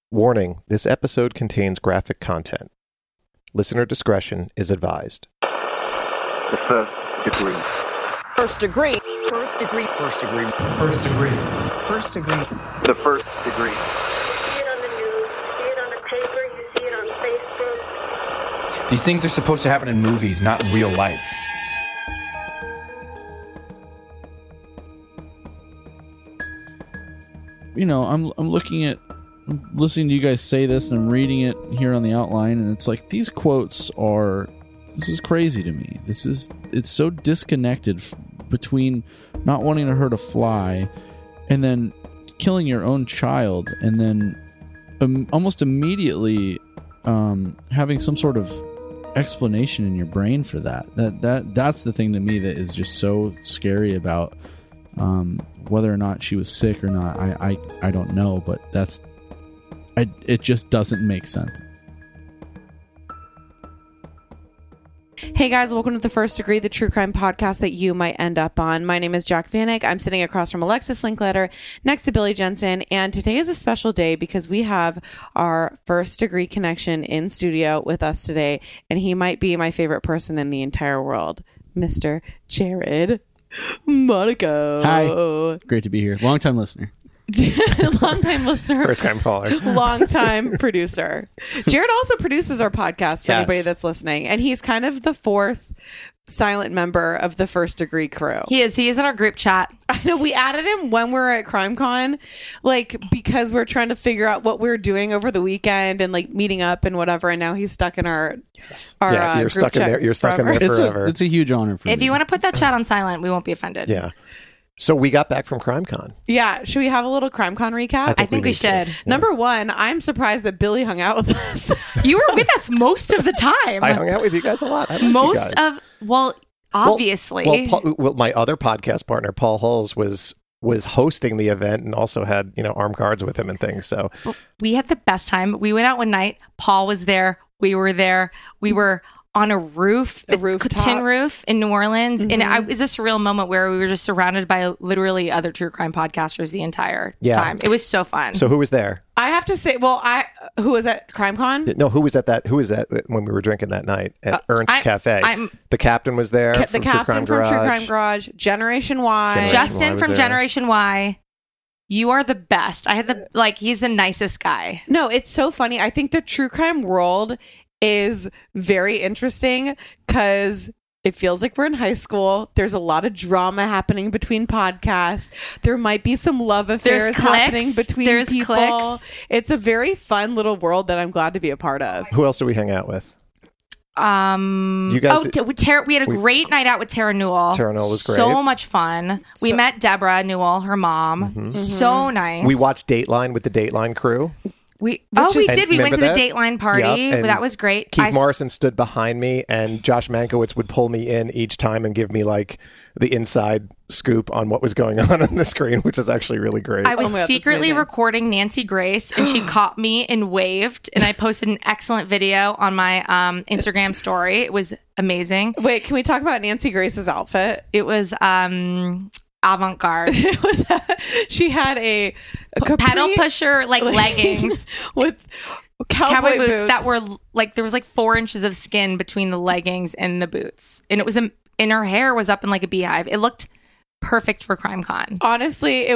Warning, this episode contains graphic content. Listener discretion is advised. The first degree. First degree. First degree. First degree. First degree. First degree. The first degree. You see it on the news, you see it on the paper, you see it on Facebook. These things are supposed to happen in movies, not in real life. You know, I'm listening to you guys say this, and I'm reading it here on the outline, and it's like these quotes are. This is crazy to me. It's so disconnected between not wanting her to fly, and then killing your own child, and then almost immediately having some sort of explanation in your brain for that. That's the thing to me that is just so scary about whether or not she was sick or not. I don't know, but it just doesn't make sense. Hey guys, welcome to The First Degree, the true crime podcast that you might end up on. My name is Jack Vanek. I'm sitting across from Alexis Linkletter, next to Billy Jensen, and today is a special day because we have our first degree connection in studio with us today, and he might be my favorite person in the entire world, Mr. Jared Monaco. Hi. Great to be here. Long-time listener. Long-time listener. First-time caller. Long-time producer. Jared also produces our podcast for anybody that's listening, and he's kind of the fourth silent member of the First Degree crew. He is in our group chat. I know we added him when we were at CrimeCon, like because we're trying to figure out what we're doing over the weekend and like meeting up and whatever, and now he's stuck in our you're group stuck in chat there. You're stuck in there forever. It's a huge honor for me. If you want to put that chat on silent, we won't be offended. Yeah. So we got back from CrimeCon. Yeah. Should we have a little CrimeCon recap? I think we should. Yeah. Number one, I'm surprised that Billy hung out with us. You were with us most of the time. I hung out with you guys a lot. Obviously. Well, my other podcast partner, Paul Hulls, was hosting the event and also had, armed guards with him and things. So we had the best time. We went out one night. Paul was there. We were there. We were on a roof, tin roof in New Orleans. Mm-hmm. And it was a surreal moment where we were just surrounded by literally other true crime podcasters the entire time. It was so fun. So who was there? I have to say, who was at CrimeCon? No, who was at that? Who was that when we were drinking that night at Ernst's Cafe? The captain was there. The captain from True Crime Garage. Generation Y. Justin from Generation Y. You are the best. He's the nicest guy. No, it's so funny. I think the true crime world is very interesting because it feels like we're in high school. There's a lot of drama happening between podcasts. There might be some love affairs happening between people. Clicks. It's a very fun little world that I'm glad to be a part of. Who else did we hang out with? You guys we had a great night out with Tara Newell. Tara Newell was great. So much fun. We met Deborah Newell, her mom. Mm-hmm. So nice. We watched Dateline with the Dateline crew. We did. We went to the Dateline party. Yep, that was great. Keith Morrison stood behind me, and Josh Mankiewicz would pull me in each time and give me like the inside scoop on what was going on the screen, which is actually really great. I was secretly recording Nancy Grace, and she caught me and waved, and I posted an excellent video on my Instagram story. It was amazing. Wait, can we talk about Nancy Grace's outfit? It was avant-garde. It was she had a pedal pusher leggings with cowboy boots that were there was 4 inches of skin between the leggings and the boots, and it was and her hair was up in like a beehive. It looked perfect for CrimeCon. Honestly, it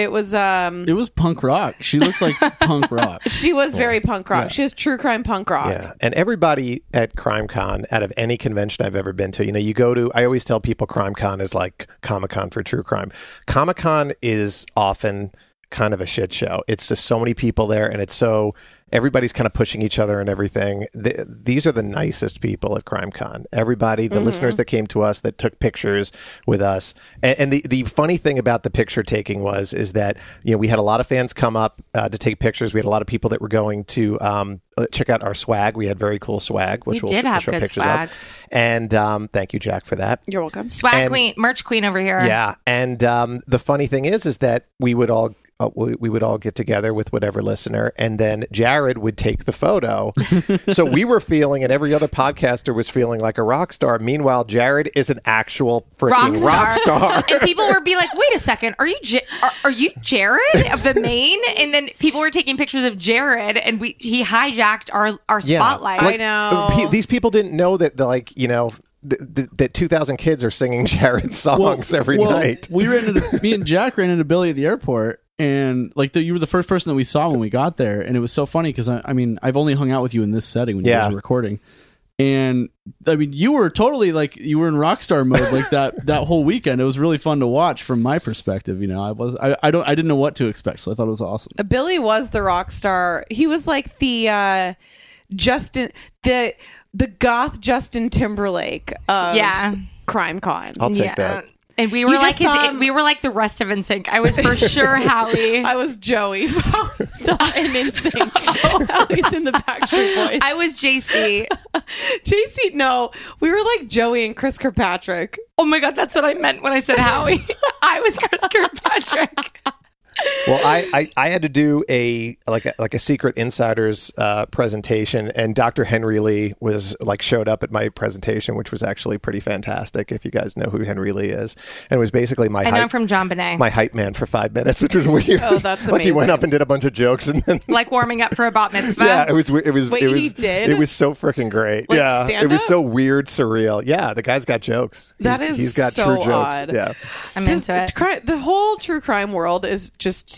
was punk rock. She looked like punk rock. She was very punk rock. Yeah. She was true crime punk rock. Yeah. And everybody at CrimeCon, out of any convention I've ever been to, you go to, I always tell people CrimeCon is like Comic-Con for true crime. Comic-Con is often kind of a shit show. It's just so many people there, and everybody's kind of pushing each other and everything. These are the nicest people at CrimeCon. Everybody, the listeners that came to us, that took pictures with us. And the funny thing about the picture taking is that, we had a lot of fans come up to take pictures. We had a lot of people that were going to check out our swag. We had very cool swag, which we'll show pictures swag. Of. And thank you, Jack, for that. You're welcome. Queen, merch queen over here. Yeah. And the funny thing is that we would all we would all get together with whatever listener, and then Jared would take the photo. So we were feeling, and every other podcaster was feeling like a rock star. Meanwhile, Jared is an actual freaking rock star. And people would be like, wait a second, are you Jared of the Maine? And then people were taking pictures of Jared, and he hijacked our spotlight. Like, I know. These people didn't know that, that 2,000 kids are singing Jared's songs every night. Me and Jack ran into Billy at the airport, and you were the first person that we saw when we got there, and it was so funny because I've only hung out with you in this setting when you guys were recording, and you were totally you were in rock star mode that whole weekend. It was really fun to watch from my perspective. I didn't know what to expect, so I thought it was awesome. Billy was the rock star. He was like the the goth Justin Timberlake of CrimeCon. I'll take that. And we were we were like the rest of NSYNC. I was for sure Howie. I was Joey. Howie's not in NSYNC. Howie's in the Backstreet Boys. I was JC. JC, no. We were like Joey and Chris Kirkpatrick. Oh my God, that's what I meant when I said Howie. I was Chris Kirkpatrick. Well, I had to do a secret insiders presentation, and Dr. Henry Lee showed up at my presentation, which was actually pretty fantastic. If you guys know who Henry Lee is, and it was basically I know him from John Bonet. my hype man for 5 minutes, which was weird. Oh, that's amazing. He went up and did a bunch of jokes, and then like warming up for a bat mitzvah. Yeah, it was. Wait, he did? It was so freaking great. Stand it was up? so weird, surreal. Yeah, the guy's got jokes. He's got so true jokes. odd. Yeah, I'm into it. The whole true crime world is just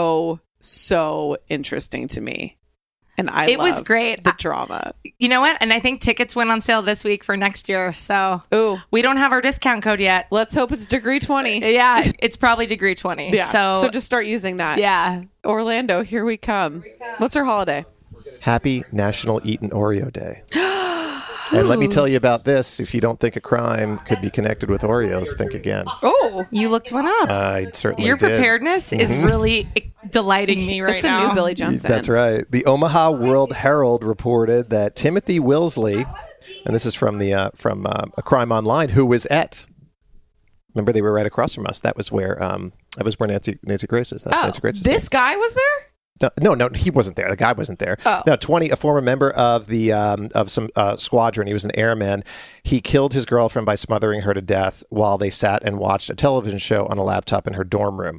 so interesting to me, and it was great. The drama. You know what? And I think tickets went on sale this week for next year. So we don't have our discount code yet. Let's hope it's degree 20. Yeah, it's probably degree 20. Yeah. So just start using that. Yeah. Orlando, here we come. What's our holiday? Happy National Eat an Oreo Day. And let me tell you about this. If you don't think a crime could be connected with Oreos, think again. Oh, you looked one up. I certainly Your did. preparedness is really delighting me right now. It's a new Billy Johnson. That's right. The Omaha World Herald reported that Timothy Wilsley, and this is from a Crime Online, who was at. Remember, they were right across from us. That was where Nancy Grace is. That's Nancy Grace's this name. guy was there? No, he wasn't there. The guy wasn't there. Oh. No, a former member of the of some squadron. He was an airman. He killed his girlfriend by smothering her to death while they sat and watched a television show on a laptop in her dorm room.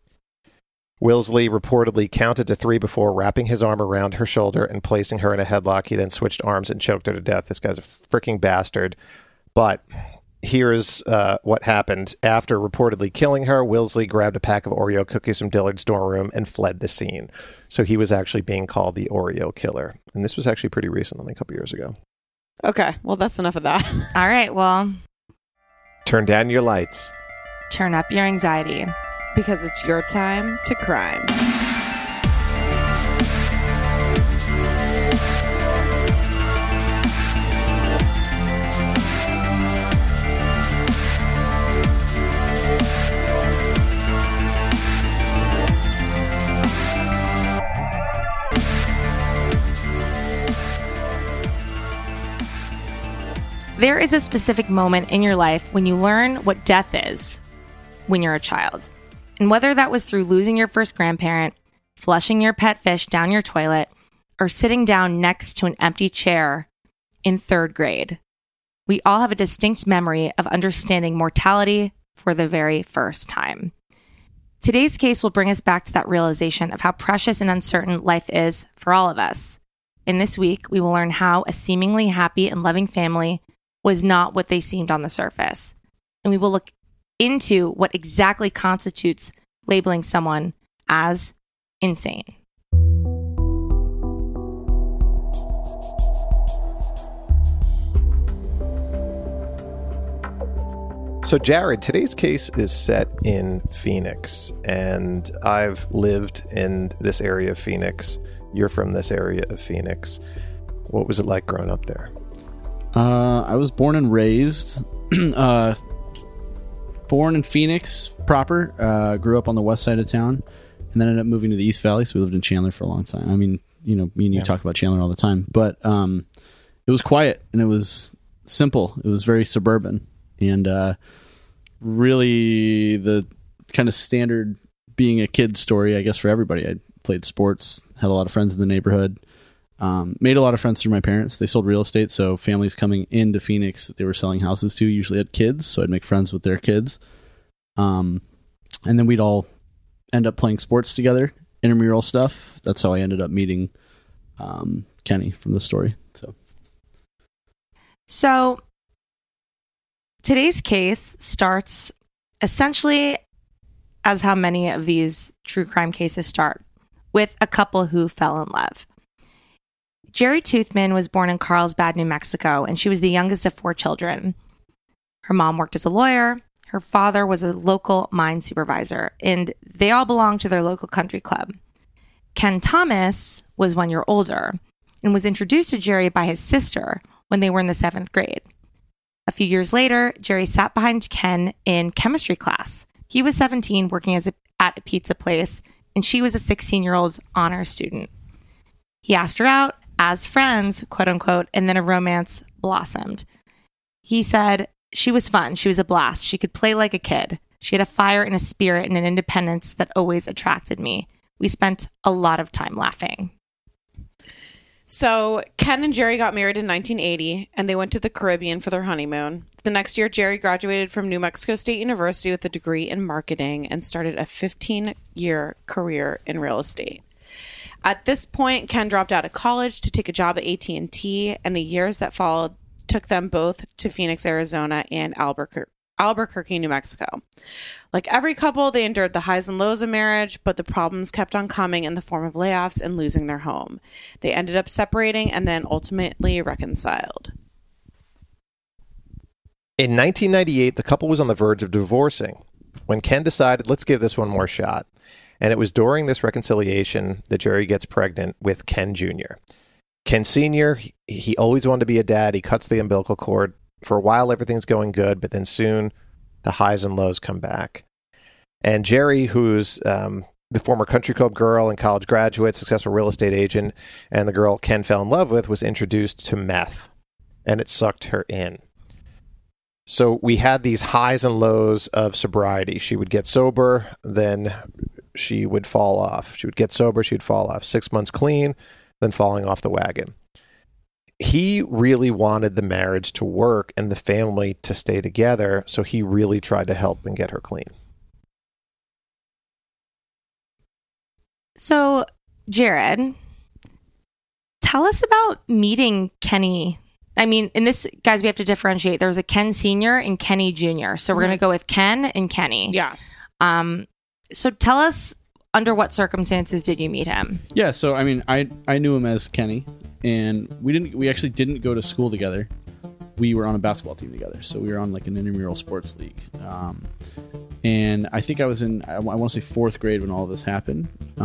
Wilsley reportedly counted to 3 before wrapping his arm around her shoulder and placing her in a headlock. He then switched arms and choked her to death. This guy's a freaking bastard. But here's what happened. After reportedly killing her, Wilsley grabbed a pack of Oreo cookies from Dillard's dorm room and fled the scene. So he was actually being called the Oreo killer. And this was actually pretty recent, only a couple years ago. Okay, well, that's enough of that. All right, well. Turn down your lights. Turn up your anxiety. Because it's your time to crime. There is a specific moment in your life when you learn what death is when you're a child. And whether that was through losing your first grandparent, flushing your pet fish down your toilet, or sitting down next to an empty chair in 3rd grade, we all have a distinct memory of understanding mortality for the very first time. Today's case will bring us back to that realization of how precious and uncertain life is for all of us. And this week, we will learn how a seemingly happy and loving family was not what they seemed on the surface. And we will look into what exactly constitutes labeling someone as insane. So, Jared, today's case is set in Phoenix, and I've lived in this area of Phoenix. You're from this area of Phoenix. What was it like growing up there? I was born and raised, born in Phoenix proper, grew up on the west side of town, and then ended up moving to the East Valley, so we lived in Chandler for a long time. I mean, me and you talk about Chandler all the time, but it was quiet, and it was simple. It was very suburban, and really the kind of standard being a kid story, I guess, for everybody. I played sports, had a lot of friends in the neighborhood, made a lot of friends through my parents. They sold real estate, so families coming into Phoenix that they were selling houses to usually had kids, so I'd make friends with their kids. And then we'd all end up playing sports together, intramural stuff. That's how I ended up meeting Kenny from the story. So today's case starts essentially as how many of these true crime cases start, with a couple who fell in love. Jerry Toothman was born in Carlsbad, New Mexico, and she was the youngest of 4 children. Her mom worked as a lawyer. Her father was a local mine supervisor, and they all belonged to their local country club. Ken Thomas was 1 year older and was introduced to Jerry by his sister when they were in the 7th grade. A few years later, Jerry sat behind Ken in chemistry class. He was 17, working at a pizza place, and she was a 16-year-old honor student. He asked her out as friends, quote unquote, and then a romance blossomed. He said she was fun. She was a blast. She could play like a kid. She had a fire and a spirit and an independence that always attracted me. We spent a lot of time laughing. So Ken and Jerry got married in 1980, and they went to the Caribbean for their honeymoon. The next year, Jerry graduated from New Mexico State University with a degree in marketing and started a 15-year career in real estate. At this point, Ken dropped out of college to take a job at AT&T, and the years that followed took them both to Phoenix, Arizona, and Albuquerque, New Mexico. Like every couple, they endured the highs and lows of marriage, but the problems kept on coming in the form of layoffs and losing their home. They ended up separating and then ultimately reconciled. In 1998, the couple was on the verge of divorcing when Ken decided, let's give this one more shot. And it was during this reconciliation that Jerry gets pregnant with Ken Jr. Ken Sr., he always wanted to be a dad. He cuts the umbilical cord. For a while, everything's going good, but then soon the highs and lows come back. And Jerry, who's the former country club girl and college graduate, successful real estate agent, and the girl Ken fell in love with, was introduced to meth, and it sucked her in. So we had these highs and lows of sobriety. She would get sober, then she would fall off. She would get sober, she'd fall off. 6 months clean, then falling off the wagon. He really wanted the marriage to work and the family to stay together, so he really tried to help and get her clean. So, Jared, tell us about meeting Kenny. I mean, in this, guys, we have to differentiate. There's a Ken Sr. and Kenny Jr. So we're going to go with Ken and Kenny. Yeah. So tell us, under what circumstances did you meet him? Yeah, so I mean, I knew him as Kenny, and we actually didn't go to school together. We were on a basketball team together, so we were on like an intramural sports league. And I think I was in, I want to say 4th grade when all this happened.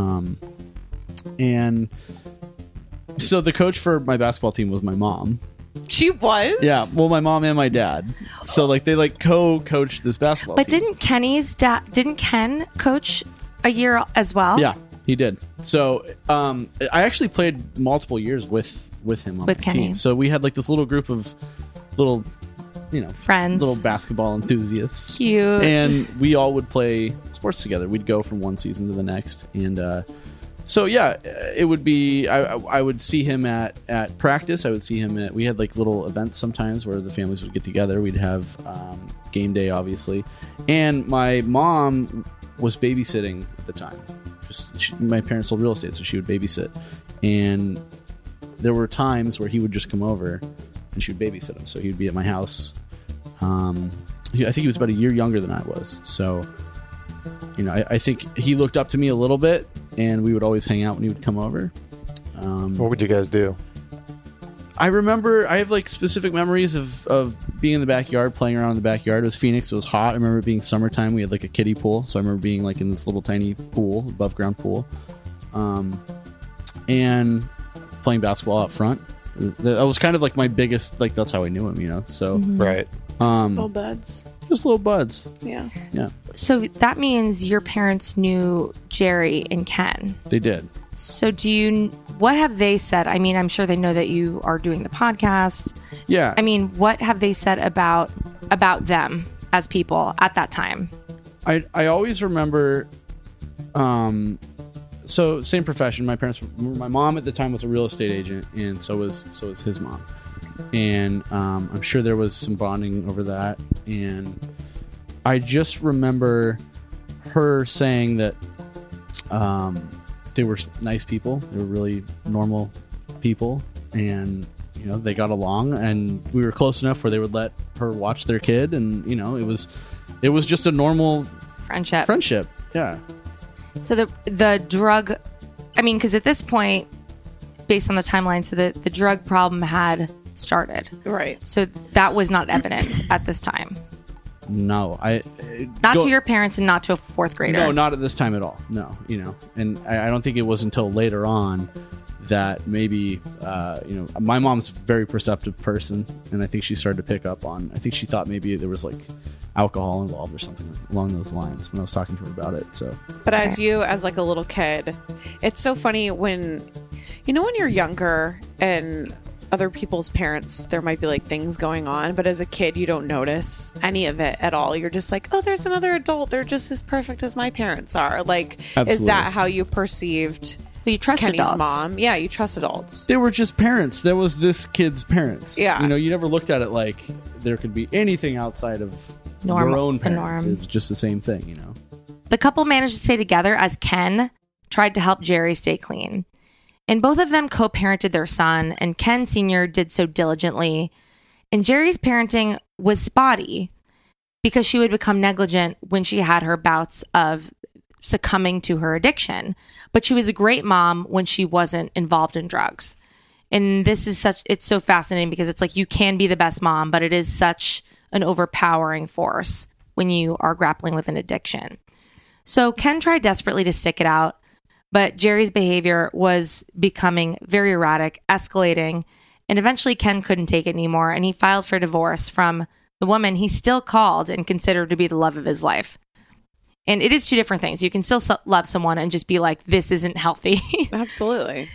And so the coach for my basketball team was my mom. She was? Yeah, well, my mom and my dad. So like they like co-coached this basketball team. But didn't Ken coach a year as well? Yeah, he did. So I actually played multiple years with him on the team. So we had like this little group of little, friends, little basketball enthusiasts. Cute. And we all would play sports together. We'd go from one season to the next. And so yeah, it would be, I would see him at practice. I would see him we had like little events sometimes where the families would get together. We'd have game day, obviously. And my mom was babysitting at the time. My parents sold real estate, so she would babysit. And there were times where he would just come over and she would babysit him. So he would be at my house. I think he was about a year younger than I was. So, I think he looked up to me a little bit, and we would always hang out when he would come over. What would you guys do? I remember, I have like specific memories of being in the backyard, playing around in the backyard. It was Phoenix, it was hot. I remember it being summertime. We had like a kiddie pool. So I remember being like in this little tiny pool, above ground pool. And playing basketball out front. That was kind of like my biggest, like that's how I knew him, So Right. Little buds. Just little buds. Yeah. Yeah. So that means your parents knew Jerry and Ken. They did. So what have they said? I mean, I'm sure they know that you are doing the podcast. Yeah. I mean, what have they said about them as people at that time? I always remember So same profession. My mom at the time was a real estate agent, and so was his mom. And I'm sure there was some bonding over that. And I just remember her saying that they were nice people. They were really normal people, and they got along, and we were close enough where they would let her watch their kid, and it was just a normal friendship. Yeah. So the drug, because at this point, based on the timeline, so the drug problem had started. Right. So that was not evident at this time. No, to your parents and not to a fourth grader. No, not at this time at all. No, and I don't think it was until later on that maybe, my mom's a very perceptive person, and I think she started to pick up on. I think she thought maybe there was like alcohol involved or something along those lines when I was talking to her about it. So, but as like a little kid, it's so funny when you're younger and other people's parents, there might be like things going on, but as a kid you don't notice any of it at all. You're just like, oh, there's another adult, they're just as perfect as my parents are. Like, absolutely. Is that how you perceived you trust Kenny's adults? Mom? Yeah, you trust adults. They were just parents. That was this kid's parents. Yeah. You never looked at it like there could be anything outside of your own parents. It's just the same thing. The couple managed to stay together as Ken tried to help Jerry stay clean. And both of them co-parented their son, and Ken Sr. did so diligently. And Jerry's parenting was spotty because she would become negligent when she had her bouts of succumbing to her addiction. But she was a great mom when she wasn't involved in drugs. And it's so fascinating because it's like you can be the best mom, but it is such an overpowering force when you are grappling with an addiction. So Ken tried desperately to stick it out, but Jerry's behavior was becoming very erratic, escalating, and eventually Ken couldn't take it anymore, and he filed for divorce from the woman he still called and considered to be the love of his life. And it is two different things. You can still love someone and just be like, this isn't healthy. Absolutely.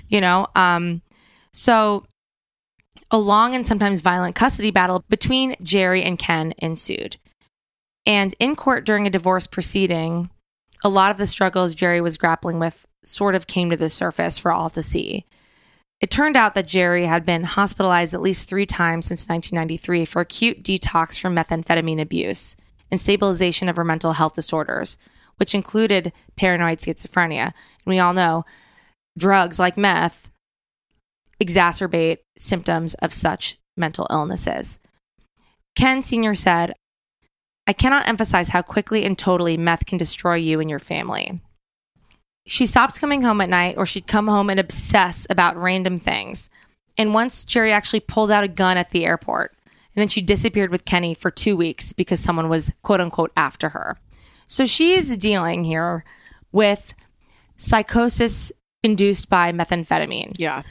So a long and sometimes violent custody battle between Jerry and Ken ensued. And in court during a divorce proceeding, a lot of the struggles Jerry was grappling with sort of came to the surface for all to see. It turned out that Jerry had been hospitalized at least 3 times since 1993 for acute detox from methamphetamine abuse and stabilization of her mental health disorders, which included paranoid schizophrenia. And we all know drugs like meth exacerbate symptoms of such mental illnesses. Ken Sr. said, "I cannot emphasize how quickly and totally meth can destroy you and your family." She stopped coming home at night, or she'd come home and obsess about random things. And once Jerry actually pulled out a gun at the airport, and then she disappeared with Kenny for 2 weeks because someone was quote unquote after her. So she is dealing here with psychosis induced by methamphetamine. Yeah.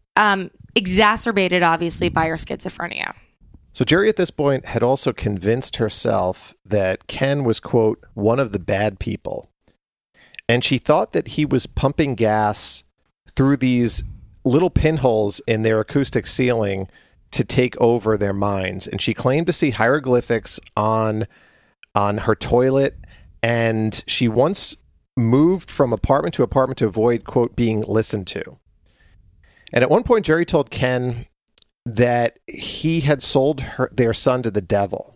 Exacerbated obviously by her schizophrenia. So Jerry at this point had also convinced herself that Ken was, quote, one of the bad people. And she thought that he was pumping gas through these little pinholes in their acoustic ceiling to take over their minds. And she claimed to see hieroglyphics on her toilet. And she once moved from apartment to apartment to avoid, quote, being listened to. And at one point, Jerry told Ken that he had sold their son to the devil.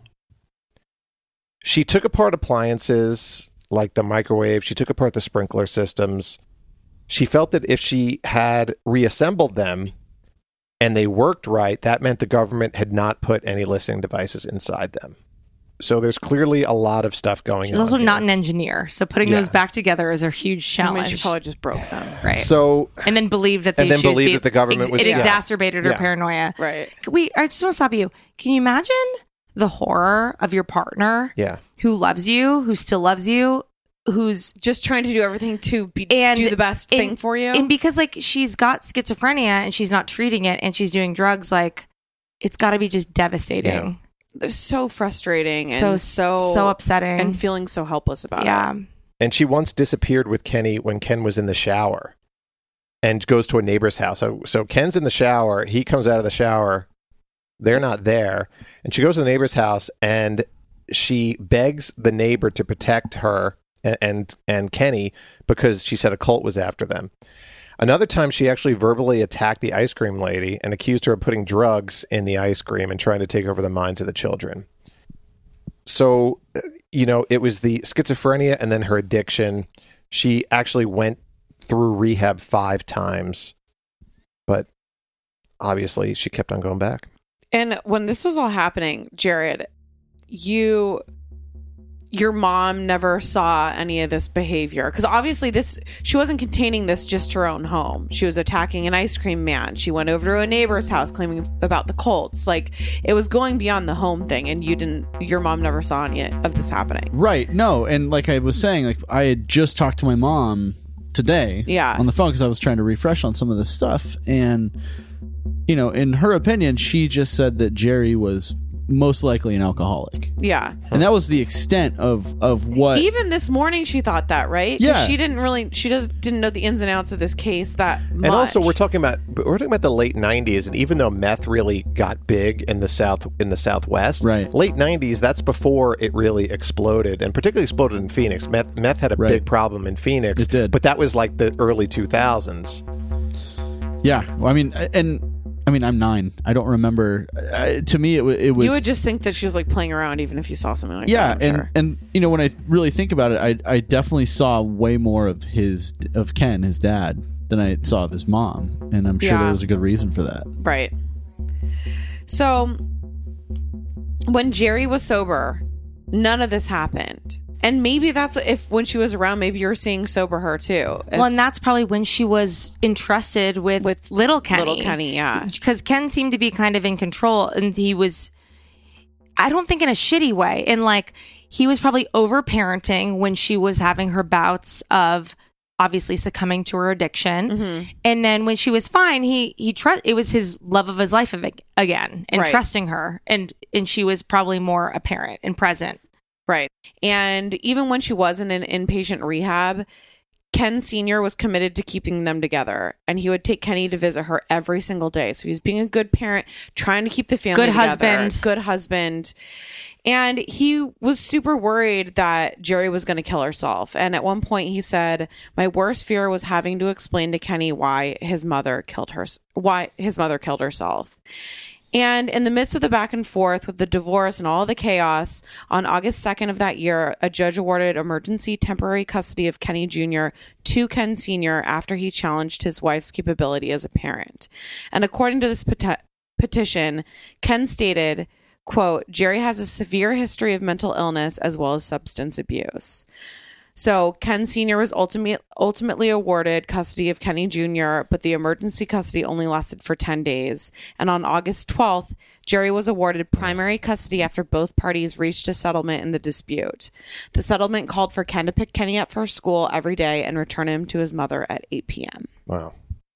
She took apart appliances like the microwave. She took apart the sprinkler systems. She felt that if she had reassembled them and they worked right, that meant the government had not put any listening devices inside them. So there's clearly a lot of stuff going on. She's also here. not an engineer, so putting those back together is a huge challenge. She probably just broke them, right? So and then believed that that the government was it exacerbated her paranoia, right? I just want to stop you. Can you imagine the horror of your partner, who loves you, who still loves you, who's just trying to do everything to do the best thing for you, and because like she's got schizophrenia and she's not treating it and she's doing drugs, like it's got to be just devastating. Yeah. They're so frustrating and so upsetting and feeling so helpless about it. And she once disappeared with Kenny when Ken was in the shower and goes to a neighbor's house. So Ken's in the shower. He comes out of the shower. They're not there. And she goes to the neighbor's house and she begs the neighbor to protect her and Kenny because she said a cult was after them. Another time, she actually verbally attacked the ice cream lady and accused her of putting drugs in the ice cream and trying to take over the minds of the children. So, it was the schizophrenia and then her addiction. She actually went through rehab 5 times, but obviously she kept on going back. And when this was all happening, Jared, your mom never saw any of this behavior, because obviously she wasn't containing this just to her own home. She was attacking an ice cream man. She went over to a neighbor's house claiming about the cults. Like, it was going beyond the home thing, and your mom never saw any of this happening. Right. No. And like I was saying, like I had just talked to my mom today on the phone because I was trying to refresh on some of this stuff. And, in her opinion, she just said that Jerry was most likely an alcoholic. Yeah. And that was the extent of what... Even this morning she thought that, right? 'Cause Yeah. she didn't know the ins and outs of this case that much. And also we're talking about the late 90s, and even though meth really got big in the Southwest, right. Late 90s, that's before it really exploded, and particularly exploded in Phoenix. Meth had a big problem in Phoenix. It did. But that was like the early 2000s. Yeah. Well, I'm 9. I don't remember. To me, it was. You would just think that she was like playing around, even if you saw something like that. Yeah, and when I really think about it, I definitely saw way more of Ken, his dad, than I saw of his mom, and I'm sure there was a good reason for that. Right. So when Jerry was sober, none of this happened. And maybe that's when she was around, maybe you were seeing sober her too. Well, and that's probably when she was entrusted with little Kenny. Little Kenny, yeah. Because Ken seemed to be kind of in control, and he was, I don't think in a shitty way. And like, he was probably over-parenting when she was having her bouts of obviously succumbing to her addiction. Mm-hmm. And then when she was fine, it was his love of his life again, and trusting her. And she was probably more apparent and present. Right. And even when she was in an inpatient rehab, Ken Sr. was committed to keeping them together, and he would take Kenny to visit her every single day. So he was being a good parent, trying to keep the family together. Good husband. And he was super worried that Jerry was going to kill herself. And at one point he said, "My worst fear was having to explain to Kenny why his mother killed herself." And in the midst of the back and forth with the divorce and all the chaos, on August 2nd of that year, a judge awarded emergency temporary custody of Kenny Jr. to Ken Sr. after he challenged his wife's capability as a parent. And according to this petition, Ken stated, quote, "Jerry has a severe history of mental illness as well as substance abuse." So Ken Sr. was ultimately awarded custody of Kenny Jr., but the emergency custody only lasted for 10 days. And on August 12th, Jerry was awarded primary custody after both parties reached a settlement in the dispute. The settlement called for Ken to pick Kenny up for school every day and return him to his mother at 8 p.m. Wow.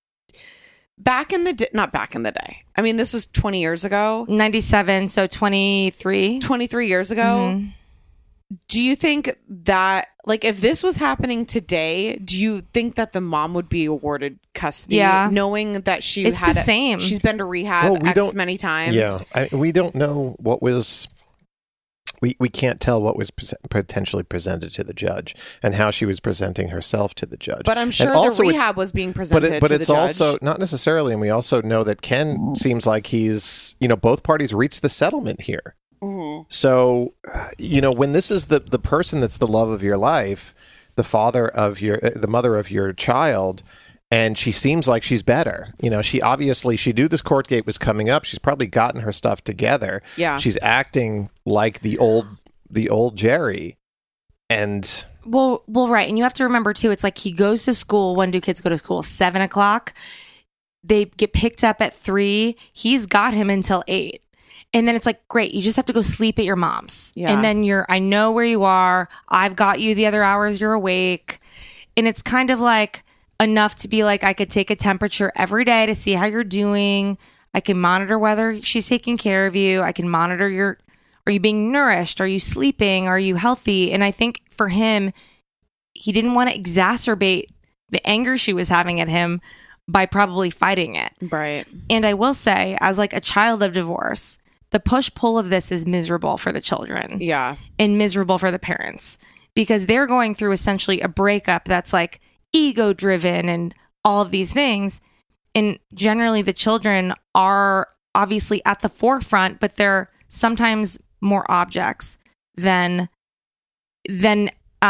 Not back in the day. I mean, this was 20 years ago. 97, so 23. 23 years ago. Mm-hmm. Do you think that, like, if this was happening today, do you think that the mom would be awarded custody? Yeah. Knowing that she's been to rehab many times. Yeah. We don't know what was... We can't tell what was potentially presented to the judge and how she was presenting herself to the judge. But I'm sure the rehab was being presented to the judge. But it's also, not necessarily, and we also know that Ken seems like he's, both parties reached the settlement here. Mm-hmm. So, when this is the person that's the love of your life, the mother of your child, and she seems like she's better. She knew this court date was coming up. She's probably gotten her stuff together. Yeah. She's acting like the old Jerry. And well, right. And you have to remember too, it's like he goes to school. When do kids go to school? 7:00. They get picked up at 3. He's got him until 8. And then it's like, great, you just have to go sleep at your mom's. Yeah. And then I know where you are. I've got you the other hours you're awake. And it's kind of like enough to be like, I could take a temperature every day to see how you're doing. I can monitor whether she's taking care of you. I can monitor are you being nourished? Are you sleeping? Are you healthy? And I think for him, he didn't want to exacerbate the anger she was having at him by probably fighting it. Right. And I will say, as like a child of divorce, the push-pull of this is miserable for the children. Yeah. And miserable for the parents. because they're going through essentially a breakup that's like ego driven and all of these things. And generally the children are obviously at the forefront, but they're sometimes more objects than the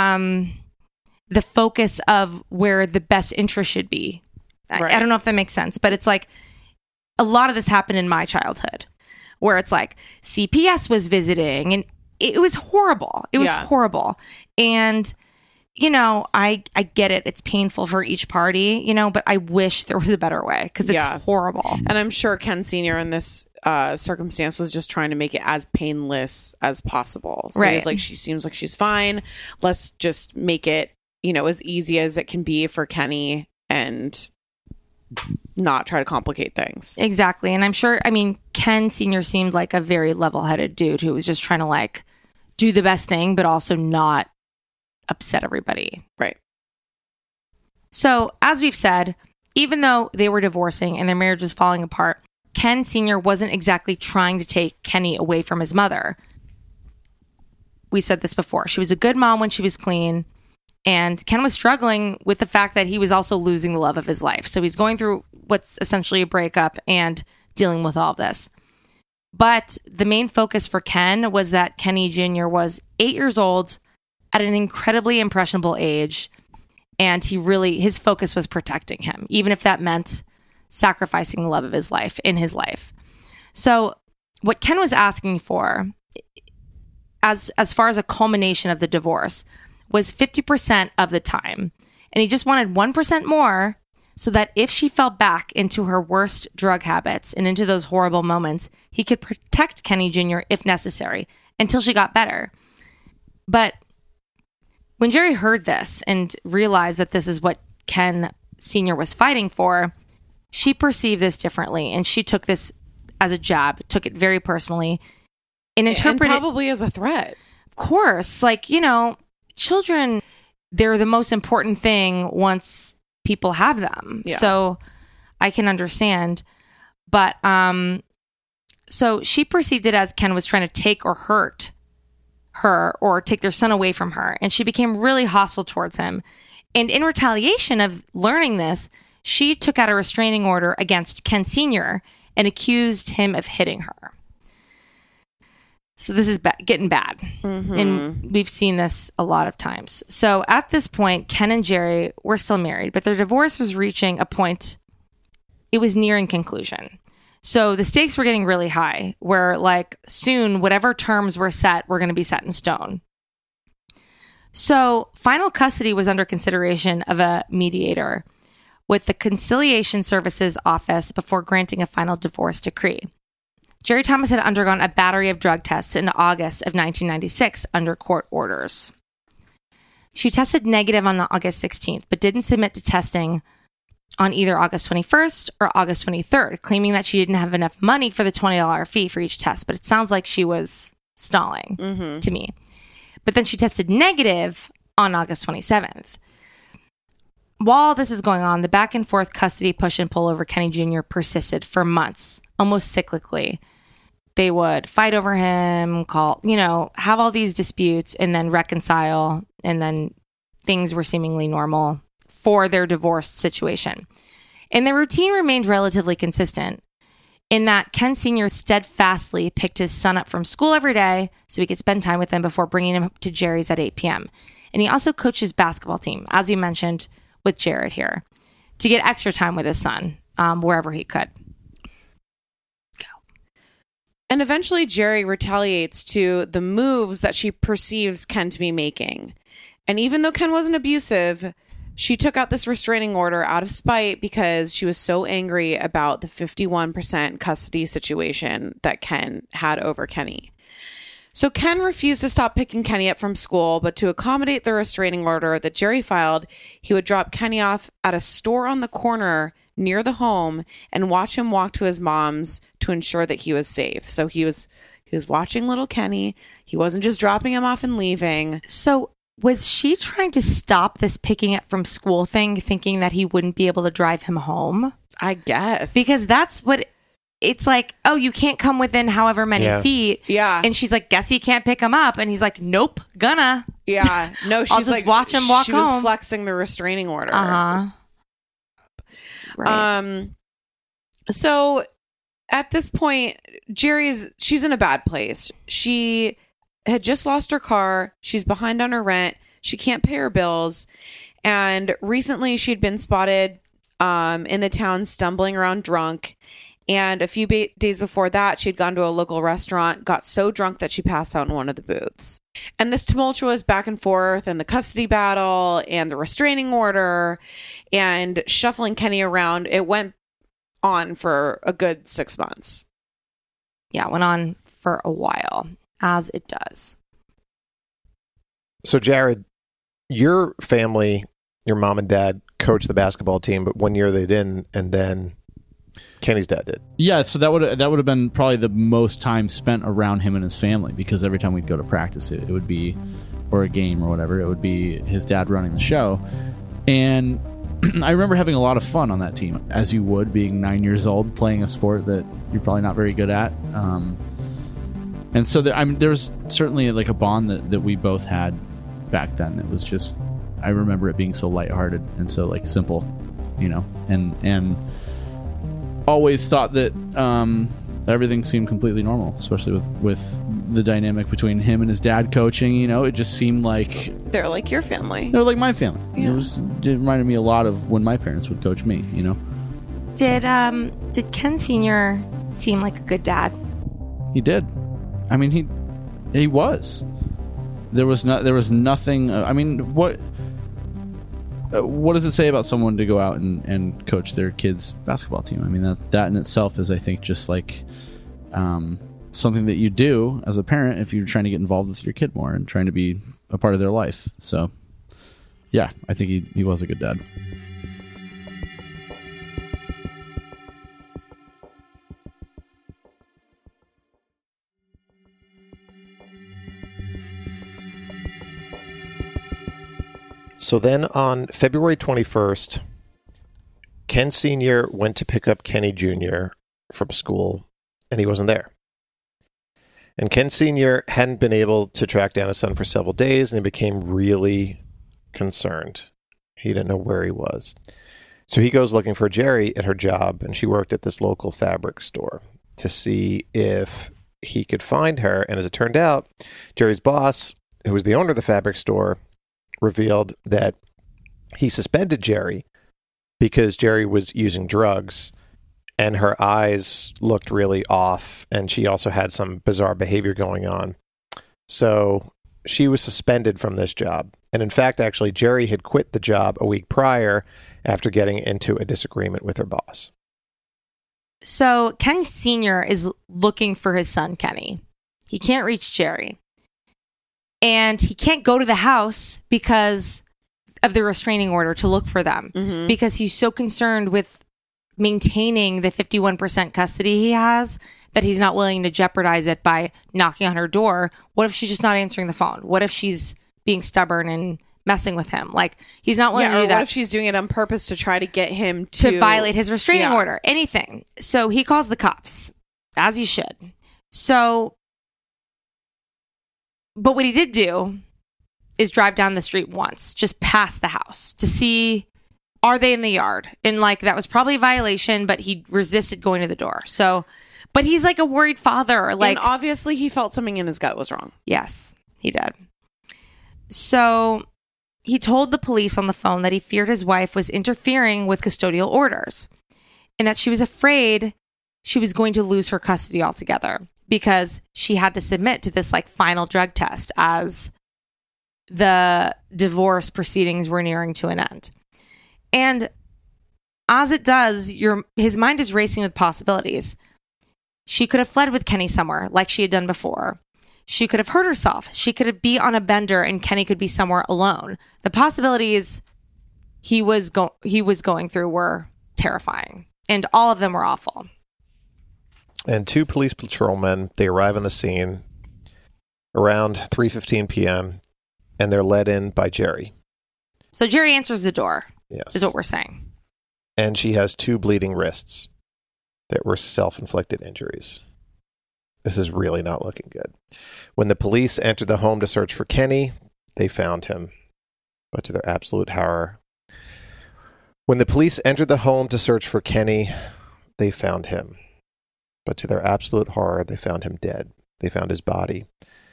focus of where the best interest should be. Right. I don't know if that makes sense, but it's like a lot of this happened in my childhood where it's like CPS was visiting and it was horrible. It was horrible. And, you know, I get it. It's painful for each party, you know, but I wish there was a better way because it's horrible. And I'm sure Ken Sr. in this circumstance was just trying to make it as painless as possible. So it's like, she seems like she's fine. Let's just make it, you know, as easy as it can be for Kenny and not try to complicate things. Exactly. And I'm sure, I mean, Ken Sr. seemed like a very level-headed dude who was just trying to like do the best thing, but also not upset everybody. Right. So as we've said, even though they were divorcing and their marriage is falling apart, Ken Sr. wasn't exactly trying to take Kenny away from his mother. We said this before. She was a good mom when she was clean. And Ken was struggling with the fact that he was also losing the love of his life. So he's going through what's essentially a breakup and dealing with all of this. But the main focus for Ken was that Kenny Jr. was 8 years old at an incredibly impressionable age. And his focus was protecting him, even if that meant sacrificing the love of his life in his life. So what Ken was asking for, as far as a culmination of the divorce, was 50% of the time. And he just wanted 1% more so that if she fell back into her worst drug habits and into those horrible moments, he could protect Kenny Jr. if necessary until she got better. But when Jerry heard this and realized that this is what Ken Sr. was fighting for, she perceived this differently. And she took this as a jab, took it very personally, and interpreted and probably as a threat. Of course. Like, you know, children, they're the most important thing once people have them. Yeah. So I can understand. But so she perceived it as Ken was trying to take or hurt her or take their son away from her. And she became really hostile towards him. And in retaliation of learning this, she took out a restraining order against Ken Sr. and accused him of hitting her. So this is getting bad. Mm-hmm. And we've seen this a lot of times. So at this point, Ken and Jerry were still married, but their divorce was reaching a point, it was nearing conclusion. So the stakes were getting really high, where like soon, whatever terms were set were going to be set in stone. So final custody was under consideration of a mediator with the Conciliation Services Office before granting a final divorce decree. Jerry Thomas had undergone a battery of drug tests in August of 1996 under court orders. She tested negative on August 16th, but didn't submit to testing on either August 21st or August 23rd, claiming that she didn't have enough money for the $20 fee for each test. But it sounds like she was stalling to me. But then she tested negative on August 27th. While this is going on, the back and forth custody push and pull over Kenny Jr. persisted for months, almost cyclically. They would fight over him, have all these disputes and then reconcile. And then things were seemingly normal for their divorced situation. And their routine remained relatively consistent in that Ken Sr. steadfastly picked his son up from school every day so he could spend time with him before bringing him to Jerry's at 8 p.m. And he also coached his basketball team, as you mentioned, with Jared here, to get extra time with his son wherever he could. And eventually Jerry retaliates to the moves that she perceives Ken to be making. And even though Ken wasn't abusive, she took out this restraining order out of spite because she was so angry about the 51% custody situation that Ken had over Kenny. So Ken refused to stop picking Kenny up from school, but to accommodate the restraining order that Jerry filed, he would drop Kenny off at a store on the corner near the home and watch him walk to his mom's to ensure that he was safe. So he was watching little Kenny. He wasn't just dropping him off and leaving. So was she trying to stop this picking up from school thing, thinking that he wouldn't be able to drive him home? I guess. Because that's what it's like, oh, you can't come within however many feet. Yeah. And she's like, guess you can't pick him up. And he's like, nope, gonna. Yeah. No, she's I'll just like, watch him walk she home. was flexing the restraining order. Right. So at this point, she's in a bad place. She had just lost her car. She's behind on her rent. She can't pay her bills. And recently she'd been spotted in the town stumbling around drunk. And a few days before that, she'd gone to a local restaurant, got so drunk that she passed out in one of the booths. And this tumultuous back and forth and the custody battle and the restraining order and shuffling Kenny around, it went on for a good 6 months. Yeah, it went on for a while, as it does. So, Jared, your family, your mom and dad coached the basketball team, but 1 year they didn't, and then Kenny's dad did. Yeah, so that would have been probably the most time spent around him and his family, because every time we'd go to practice, it would be, or a game or whatever, it would be his dad running the show. And I remember having a lot of fun on that team, as you would, being 9 years old, playing a sport that you're probably not very good at. And so there was certainly like a bond that we both had back then. It was just, I remember it being so lighthearted and so like simple, and always thought that everything seemed completely normal, especially with the dynamic between him and his dad coaching. It just seemed like They're like your family. they're like my family. Yeah. It reminded me a lot of when my parents would coach me. Did Ken Sr. seem like a good dad? He did. I mean, he was. There was nothing. I mean, what does it say about someone to go out and coach their kids' basketball team? I mean, that in itself is, I think, just like something that you do as a parent if you're trying to get involved with your kid more and trying to be a part of their life. So, yeah, I think he was a good dad. So then on February 21st, Ken Sr. went to pick up Kenny Jr. from school, and he wasn't there. And Ken Sr. hadn't been able to track down his son for several days, and he became really concerned. He didn't know where he was. So he goes looking for Jerry at her job, and she worked at this local fabric store, to see if he could find her. And as it turned out, Jerry's boss, who was the owner of the fabric store, revealed that he suspended Jerry because Jerry was using drugs and her eyes looked really off, and she also had some bizarre behavior going on. So she was suspended from this job. And in fact, actually, Jerry had quit the job a week prior after getting into a disagreement with her boss. So Ken Sr. is looking for his son, Kenny. He can't reach Jerry. And he can't go to the house because of the restraining order to look for them, because he's so concerned with maintaining the 51% custody he has that he's not willing to jeopardize it by knocking on her door. What if she's just not answering the phone? What if she's being stubborn and messing with him? Like, he's not willing to do that. What if she's doing it on purpose to try to get him to violate his restraining order? Anything. So he calls the cops, as he should. But what he did do is drive down the street once, just past the house, to see, are they in the yard? And like, that was probably a violation, but he resisted going to the door. So, but he's like a worried father. Like, and obviously he felt something in his gut was wrong. Yes, he did. So he told the police on the phone that he feared his wife was interfering with custodial orders and that she was afraid she was going to lose her custody altogether, because she had to submit to this like final drug test as the divorce proceedings were nearing to an end. And as it does, his mind is racing with possibilities. She could have fled with Kenny somewhere like she had done before. She could have hurt herself. She could be on a bender and Kenny could be somewhere alone. The possibilities he was going through were terrifying, and all of them were awful. And two police patrolmen, they arrive on the scene around 3:15 p.m., and they're led in by Jerry. So Jerry answers the door. Yes. Is what we're saying. And she has two bleeding wrists. that were self-inflicted injuries. This is really not looking good. When the police entered the home to search for Kenny, they found him. But to their absolute horror, when the police entered the home to search for Kenny, they found him. But to their absolute horror, they found him dead. They found his body.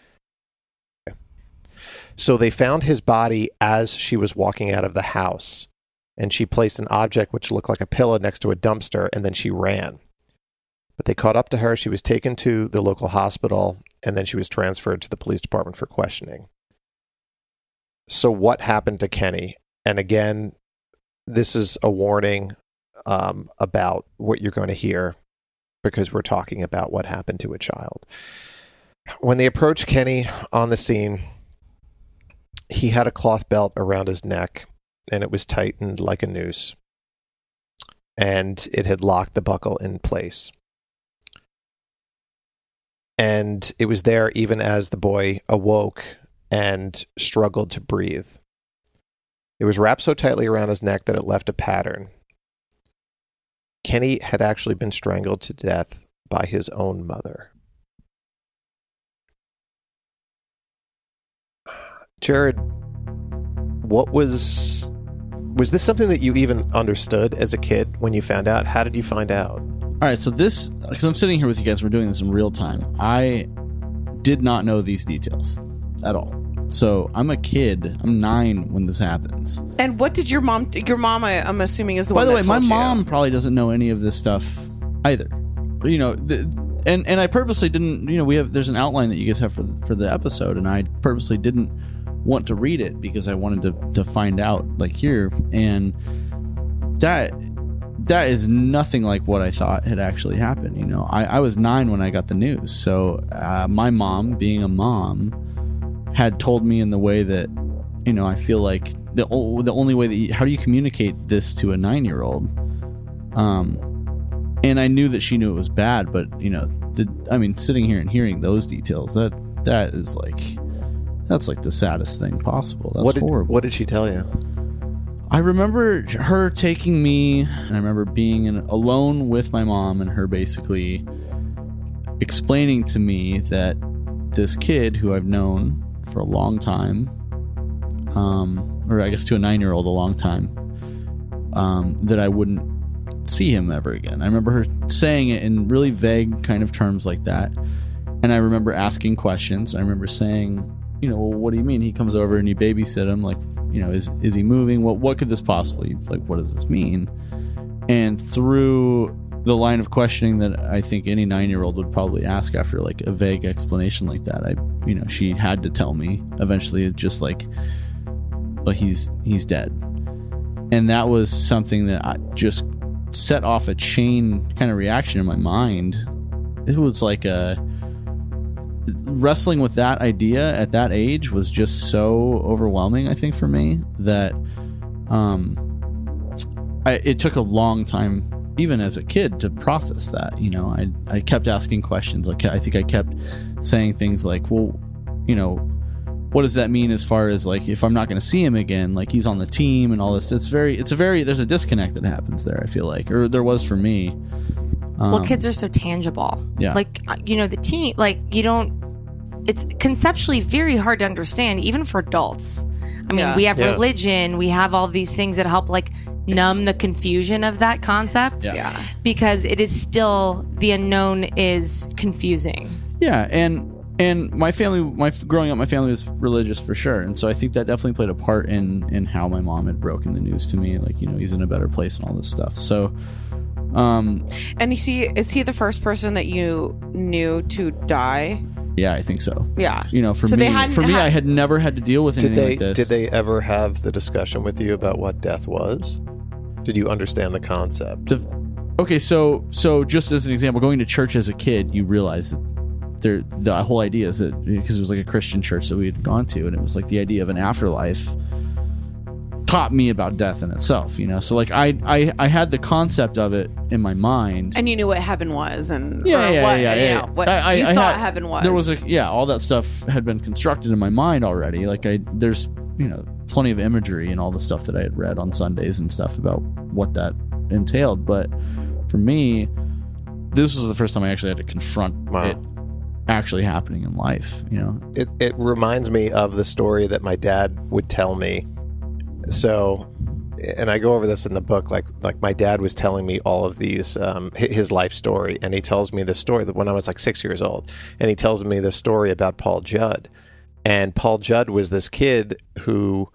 So they found his body as she was walking out of the house, and she placed an object which looked like a pillow next to a dumpster, and then she ran. But they caught up to her. She was taken to the local hospital, and then she was transferred to the police department for questioning. So what happened to Kenny? And again, this is a warning about what you're going to hear, because we're talking about what happened to a child. When they approached Kenny on the scene, he had a cloth belt around his neck, and it was tightened like a noose, and it had locked the buckle in place. And it was there even as the boy awoke and struggled to breathe. It was wrapped so tightly around his neck that it left a pattern. Kenny had actually been strangled to death by his own mother. Jared, was this something that you even understood as a kid when you found out? How did you find out? All right, so this, because I'm sitting here with you guys, we're doing this in real time. I did not know these details at all. So I'm a kid. I'm 9 when this happens. And what did your mom? I'm assuming is the By one. the way, that my told mom you. probably doesn't know any of this stuff either. You know, and I purposely didn't. You know, there's an outline that you guys have for the episode, and I purposely didn't want to read it because I wanted to find out like here, and that is nothing like what I thought had actually happened. You know, I was 9 when I got the news, so my mom, being a mom, had told me in the way that, you know, I feel like the only way that how do you communicate this to a 9-year-old? And I knew that she knew it was bad, but you know, sitting here and hearing those details, that is like, that's like the saddest thing possible. That's horrible. What did she tell you? I remember her taking me, and I remember being alone with my mom and her basically explaining to me that this kid who I've known for a long time, or I guess to a 9-year-old a long time, that I wouldn't see him ever again. I remember her saying it in really vague kind of terms like that, and I remember asking questions. I remember saying, you know, well, what do you mean? He comes over and you babysit him, like, you know, is he moving? What could this possibly, like, what does this mean? And through the line of questioning that I think any 9-year-old would probably ask after like a vague explanation like that, she had to tell me eventually, just like, well, he's dead. And that was something that I just set off a chain kind of reaction in my mind. It was like wrestling with that idea at that age was just so overwhelming, I think, for me, that it took a long time, even as a kid, to process that. You know, I kept asking questions. Like, I think I kept saying things like, well, you know, what does that mean as far as like, if I'm not going to see him again, like he's on the team and all this. There's a disconnect that happens there, I feel like, or there was for me. Well, kids are so tangible. Yeah. Like, you know, the team, like, it's conceptually very hard to understand, even for adults. I mean, we have religion, we have all these things that help like numb the confusion of that concept. Yeah. Because it is still, the unknown is confusing. Yeah. And my family, growing up, my family was religious for sure. And so I think that definitely played a part in how my mom had broken the news to me. Like, you know, he's in a better place and all this stuff. So, and is he the first person that you knew to die? Yeah, I think so. Yeah. You know, for me, I had never had to deal with anything like this. Did they ever have the discussion with you about what death was? Did you understand the concept? Okay, so just as an example, going to church as a kid, you realize that the whole idea is that, because it was like a Christian church that we had gone to, and it was like the idea of an afterlife taught me about death in itself, you know. So like I had the concept of it in my mind, and you knew what heaven was, and what you thought heaven was. There was all that stuff had been constructed in my mind already. Like there's, you know, plenty of imagery and all the stuff that I had read on Sundays and stuff about what that entailed. But for me, this was the first time I actually had to confront Wow. it actually happening in life, you know. It reminds me of the story that my dad would tell me. So, and I go over this in the book, like my dad was telling me all of these, his life story, and he tells me the story that when I was like 6 years old, and he tells me the story about Paul Judd. And Paul Judd was this kid who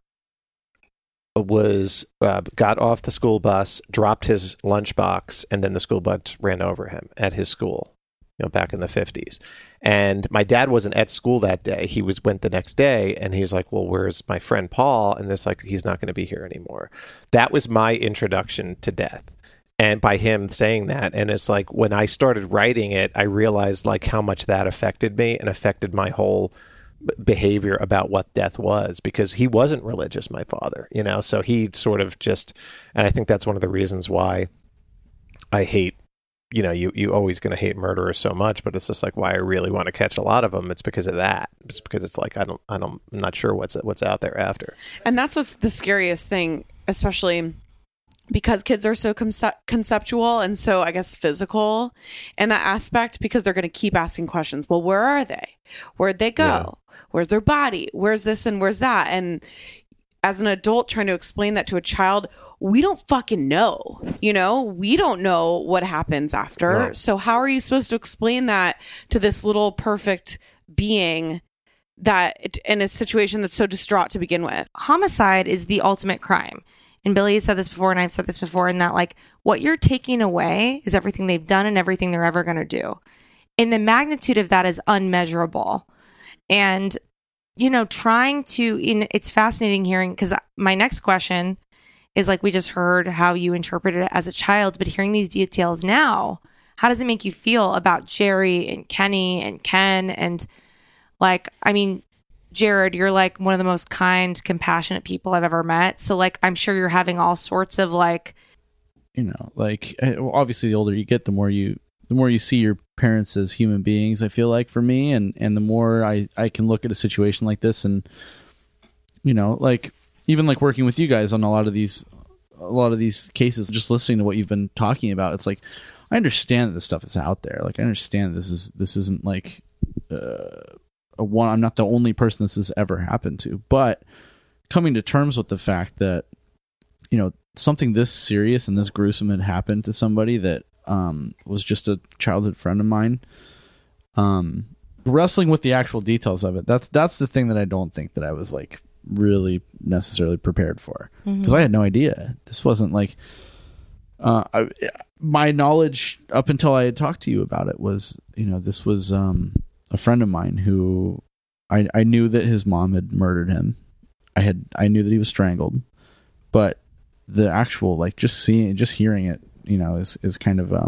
was got off the school bus, dropped his lunchbox, and then the school bus ran over him at his school, you know, back in the 50s. And my dad wasn't at school that day. He went the next day, and he's like, well, where's my friend Paul? And it's like, he's not going to be here anymore. That was my introduction to death. And by him saying that, and it's like, when I started writing it, I realized like how much that affected me and affected my whole behavior about what death was, because he wasn't religious, my father, you know, so he sort of just, and I think that's one of the reasons why I hate, you know, you always going to hate murderers so much, but it's just like why I really want to catch a lot of them. It's because of that. It's because it's like I'm not sure what's out there after. And that's what's the scariest thing, especially because kids are so conceptual and so, I guess, physical in that aspect, because they're going to keep asking questions. Well, where are they? Where'd they go? Yeah. Where's their body? Where's this and where's that? And as an adult trying to explain that to a child, we don't fucking know, you know, we don't know what happens after. No. So how are you supposed to explain that to this little perfect being that in a situation that's so distraught to begin with? Homicide is the ultimate crime. And Billy has said this before, and I've said this before, in that like what you're taking away is everything they've done and everything they're ever going to do. And the magnitude of that is unmeasurable. And, you know, it's fascinating hearing, because my next question is like, we just heard how you interpreted it as a child, but hearing these details now, how does it make you feel about Jerry and Kenny and Ken? And like, I mean, Jared, you're like one of the most kind, compassionate people I've ever met. So like, I'm sure you're having all sorts of like, you know, like obviously the older you get, the more you see your parents as human beings, I feel like, for me, and the more I can look at a situation like this, and you know, like even like working with you guys on a lot of these cases, just listening to what you've been talking about, it's like I understand that this stuff is out there. Like I understand this isn't like I'm not the only person this has ever happened to, but coming to terms with the fact that, you know, something this serious and this gruesome had happened to somebody that was just a childhood friend of mine. Wrestling with the actual details of it. That's the thing that I don't think that I was like really necessarily prepared for, because I had no idea. This wasn't like my knowledge up until I had talked to you about it was, you know, this was a friend of mine who I knew that his mom had murdered him. I knew that he was strangled, but the actual like just hearing it, you know, is kind of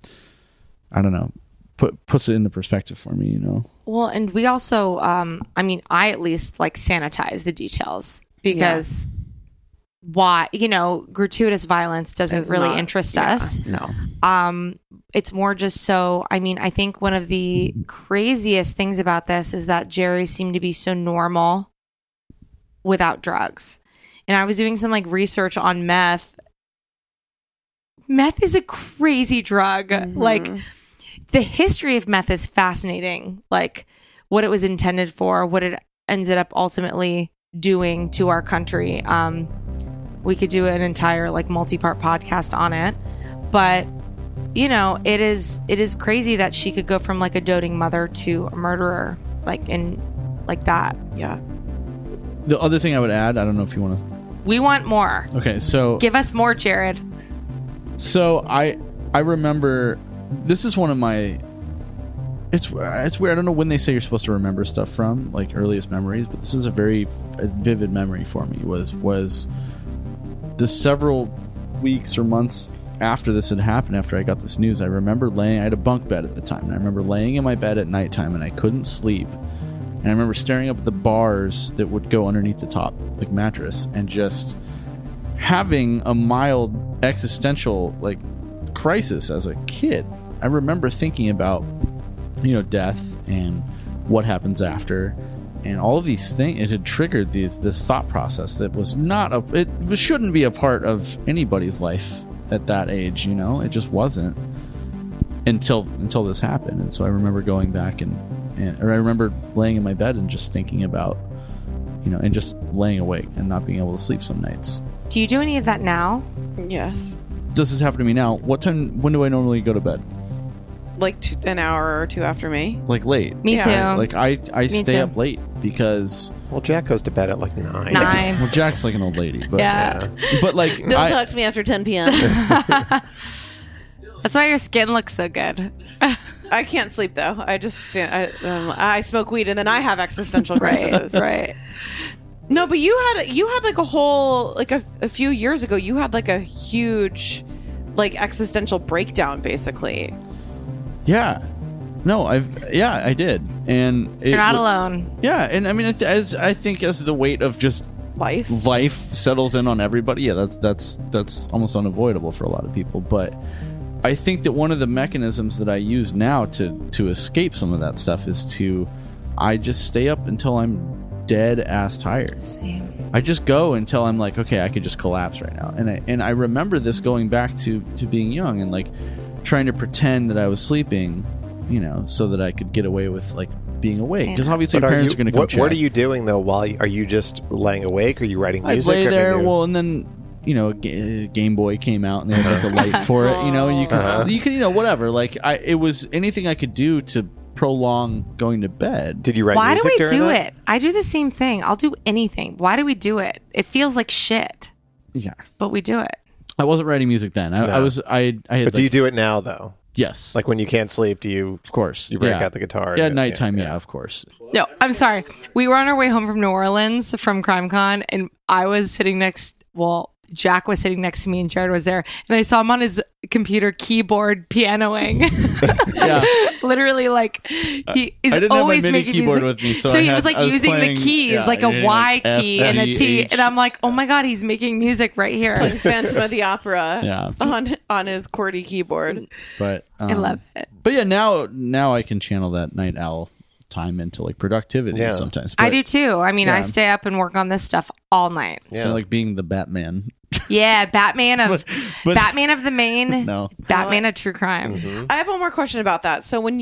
I don't know, puts it into perspective for me, you know. Well, and we also I mean, I at least like sanitize the details, because why, you know, gratuitous violence doesn't really interest us. No. It's more just so, I mean, I think one of the craziest things about this is that Jerry seemed to be so normal without drugs. And I was doing some like research on meth. Meth is a crazy drug. Like the history of meth is fascinating. Like what it was intended for, what it ended up ultimately doing to our country. We could do an entire like multi-part podcast on it, but you know, it is crazy that she could go from like a doting mother to a murderer, like in like that. Yeah. The other thing I would add, I don't know if you want to. We want more. Okay, so give us more, Jared. So I remember, this is one of my. It's weird. I don't know when they say you're supposed to remember stuff from, like earliest memories, but this is a very vivid memory for me. Was the several weeks or months after this had happened, after I got this news, I remember I had a bunk bed at the time, and I remember laying in my bed at nighttime, and I couldn't sleep. And I remember staring up at the bars that would go underneath the top, like mattress, and just having a mild existential like crisis as a kid. I remember thinking about, you know, death and what happens after, and all of these things. It had triggered this thought process that was it shouldn't be a part of anybody's life at that age, you know. It just wasn't. until this happened. And so I remember going back or I remember laying in my bed and just thinking about, and just laying awake and not being able to sleep some nights. Do you do any of that now? Yes. Does this happen to me now? When do I normally go to bed? Like an hour or two after me. Like late. Me too. Like I stay too. up late because... Well, Jack goes to bed at like 9. Well, Jack's like an old lady. But, Yeah. But like... Don't talk to me after 10 p.m. That's why your skin looks so good. I can't sleep though. I just I smoke weed and then I have existential crises. Right. No, but you had like a whole like a few years ago. You had like a huge like existential breakdown, basically. Yeah. No, I did. And You're not alone. Yeah, and I mean, I think as the weight of just life settles in on everybody, yeah, that's almost unavoidable for a lot of people. But I think that one of the mechanisms that I use now to escape some of that stuff is I just stay up until I'm dead ass tired. Same. I just go until I'm like, okay, I could just collapse right now. And I remember this going back to being young and like trying to pretend that I was sleeping, so that I could get away with like being awake. Because obviously your parents are going to come check. What are you doing though? Are you just laying awake? Are you writing music? I lay there. And then Game Boy came out and they had like a light for it. And you could whatever. Like it was anything I could do to prolong going to bed. Did you write Why music do we during do that? it? I do the same thing. I'll do anything. Why do we do it? It feels like shit. Yeah, but we do it. I wasn't writing music then. I had. But do you do it now though? Yes. Like when you can't sleep, do you? Of course. You break out the guitar. Yeah, nighttime. Yeah, of course. No, I'm sorry. We were on our way home from New Orleans from CrimeCon, and I was sitting Jack was sitting next to me and Jared was there, and I saw him on his computer keyboard pianoing. Yeah. Literally, like he is I didn't always have my MIDI making keyboard music. with me, so he was like using the keys, like a Y key and a T, and I'm like, oh my god, he's making music right here. Playing Phantom of the Opera Yeah. on his QWERTY keyboard. But I love it. But yeah, now I can channel that night owl time into like productivity sometimes. But, I do too. I mean, I stay up and work on this stuff all night. It's kind of like being the Batman. Yeah, Batman of Batman of the Maine. No. Batman of true crime. Mm-hmm. I have one more question about that. So when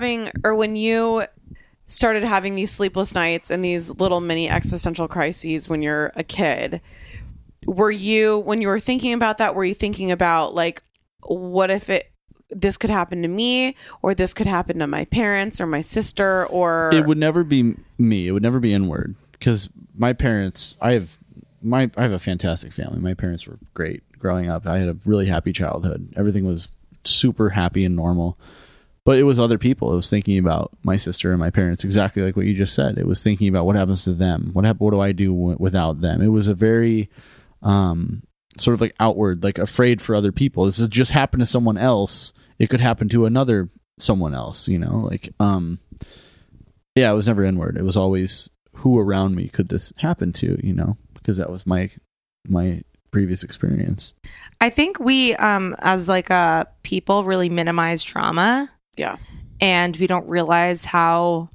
you started having these sleepless nights and these little mini existential crises when you're a kid, when you were thinking about that, were you thinking about like, what if this could happen to me, or this could happen to my parents or my sister, or it would never be me. It would never be inward, because my parents, I have a fantastic family. My parents were great growing up. I had a really happy childhood. Everything was super happy and normal. But it was other people. It was thinking about my sister and my parents, exactly like what you just said. It was thinking about what happens to them. What do I do without them? It was a very sort of like outward, like afraid for other people. This has just happened to someone else. It could happen to someone else, like, it was never inward. It was always who around me could this happen to, because that was my previous experience. I think we, as like a people, really minimize trauma. Yeah. And we don't realize how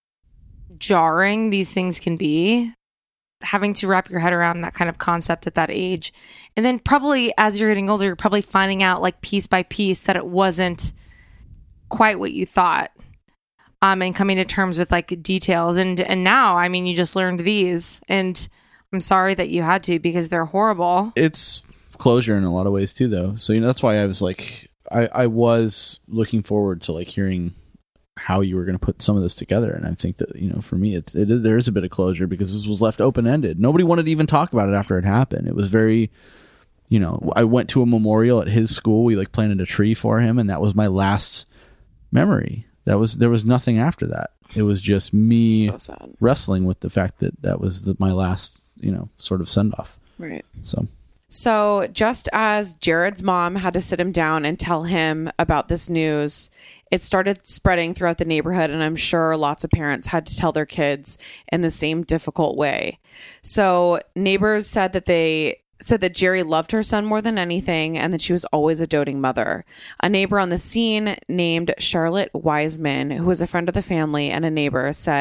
jarring these things can be. Having to wrap your head around that kind of concept at that age. And then probably as you're getting older, you're probably finding out like piece by piece that it wasn't quite what you thought. And coming to terms with like details. And now, I mean, you just learned these, and I'm sorry that you had to, because they're horrible. It's closure in a lot of ways too, though. So, that's why I was like, I was looking forward to like hearing how you were going to put some of this together. And I think that, for me, there is a bit of closure, because this was left open-ended. Nobody wanted to even talk about it after it happened. It was very, I went to a memorial at his school. We like planted a tree for him, and that was my last memory. There was nothing after that. It was just me wrestling with the fact that was my last, sort of send-off. Right. So just as Jared's mom had to sit him down and tell him about this news, it started spreading throughout the neighborhood, and I'm sure lots of parents had to tell their kids in the same difficult way. So neighbors said that Jerry loved her son more than anything, and that she was always a doting mother. A neighbor on the scene named Charlotte Wiseman, who was a friend of the family and a neighbor, said,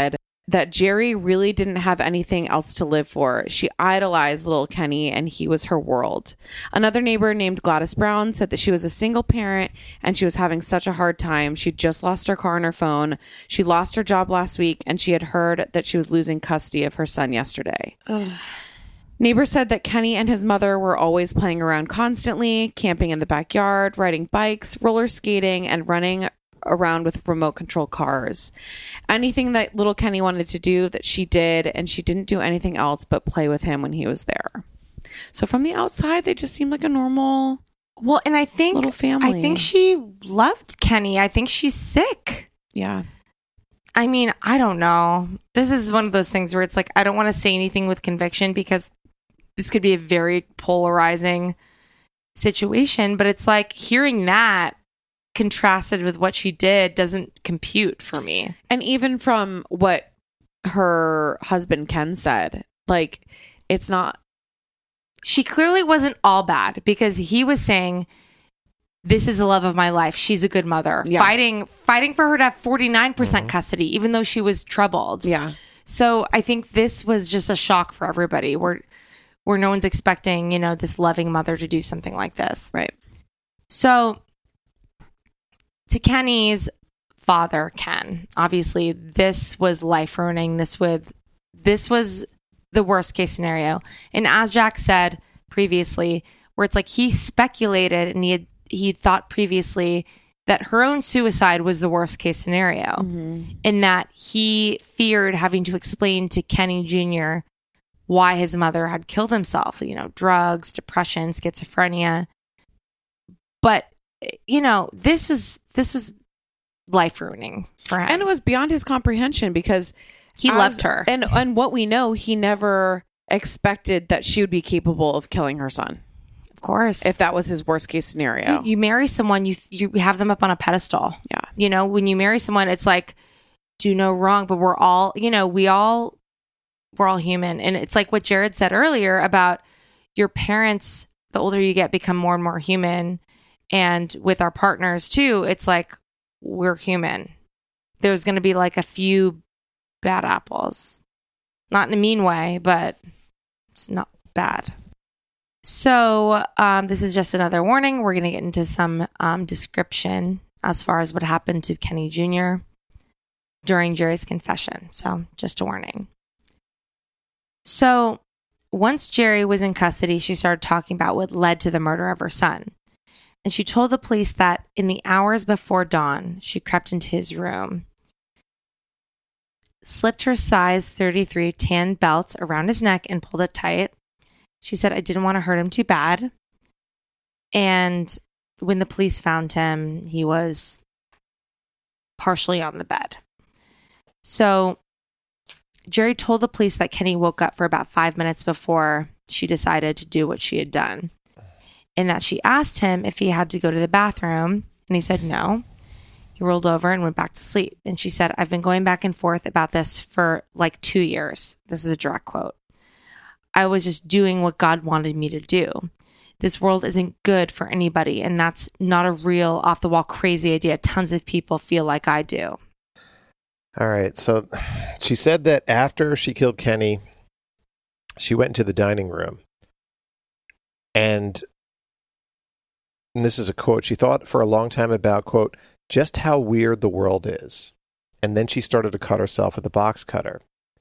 that Jerry really didn't have anything else to live for. She idolized little Kenny, and he was her world. Another neighbor named Gladys Brown said that she was a single parent and she was having such a hard time. She'd just lost her car and her phone. She lost her job last week, and she had heard that she was losing custody of her son yesterday. Neighbors said that Kenny and his mother were always playing around constantly, camping in the backyard, riding bikes, roller skating, and running around with remote control cars. Anything that little Kenny wanted to do, that she did, and she didn't do anything else but play with him when he was there. So from the outside, they just seemed like a normal, well, and I think little family. I think she loved Kenny. I think she's sick. Yeah. I mean, I don't know. This is one of those things where it's like, I don't want to say anything with conviction because this could be a very polarizing situation, but it's like hearing that contrasted with what she did doesn't compute for me. And even from what her husband Ken said, like, it's not. She clearly wasn't all bad because he was saying, this is the love of my life. She's a good mother. Yeah. Fighting for her to have 49% custody, even though she was troubled. Yeah. So I think this was just a shock for everybody where no one's expecting, this loving mother to do something like this. Right. So to Kenny's father, Ken, obviously this was life ruining. This was the worst case scenario. And as Jack said previously, where it's like he speculated and he thought previously that her own suicide was the worst case scenario, and that he feared having to explain to Kenny Jr. why his mother had killed himself, drugs, depression, schizophrenia. But this was life ruining for him. And it was beyond his comprehension because he loved her. And what we know, he never expected that she would be capable of killing her son. Of course. If that was his worst case scenario. Dude, you marry someone, you have them up on a pedestal. Yeah. When you marry someone, it's like, do no wrong, but we're all, we're all human. And it's like what Jared said earlier about your parents, the older you get, become more and more human. And with our partners too, it's like, we're human. There's going to be like a few bad apples. Not in a mean way, but it's not bad. So this is just another warning. We're going to get into some description as far as what happened to Kenny Jr. during Jerry's confession. So just a warning. So once Jerry was in custody, she started talking about what led to the murder of her son. And she told the police that in the hours before dawn, she crept into his room, slipped her size 33 tan belt around his neck and pulled it tight. She said, I didn't want to hurt him too bad. And when the police found him, he was partially on the bed. So Jerry told the police that Kenny woke up for about 5 minutes before she decided to do what she had done. And that she asked him if he had to go to the bathroom. And he said no. He rolled over and went back to sleep. And she said, I've been going back and forth about this for like 2 years. This is a direct quote. I was just doing what God wanted me to do. This world isn't good for anybody. And that's not a real off the wall crazy idea. Tons of people feel like I do. All right. So she said that after she killed Kenny, she went into the dining room. And this is a quote. She thought for a long time about, quote, just how weird the world is. And then she started to cut herself with a box cutter.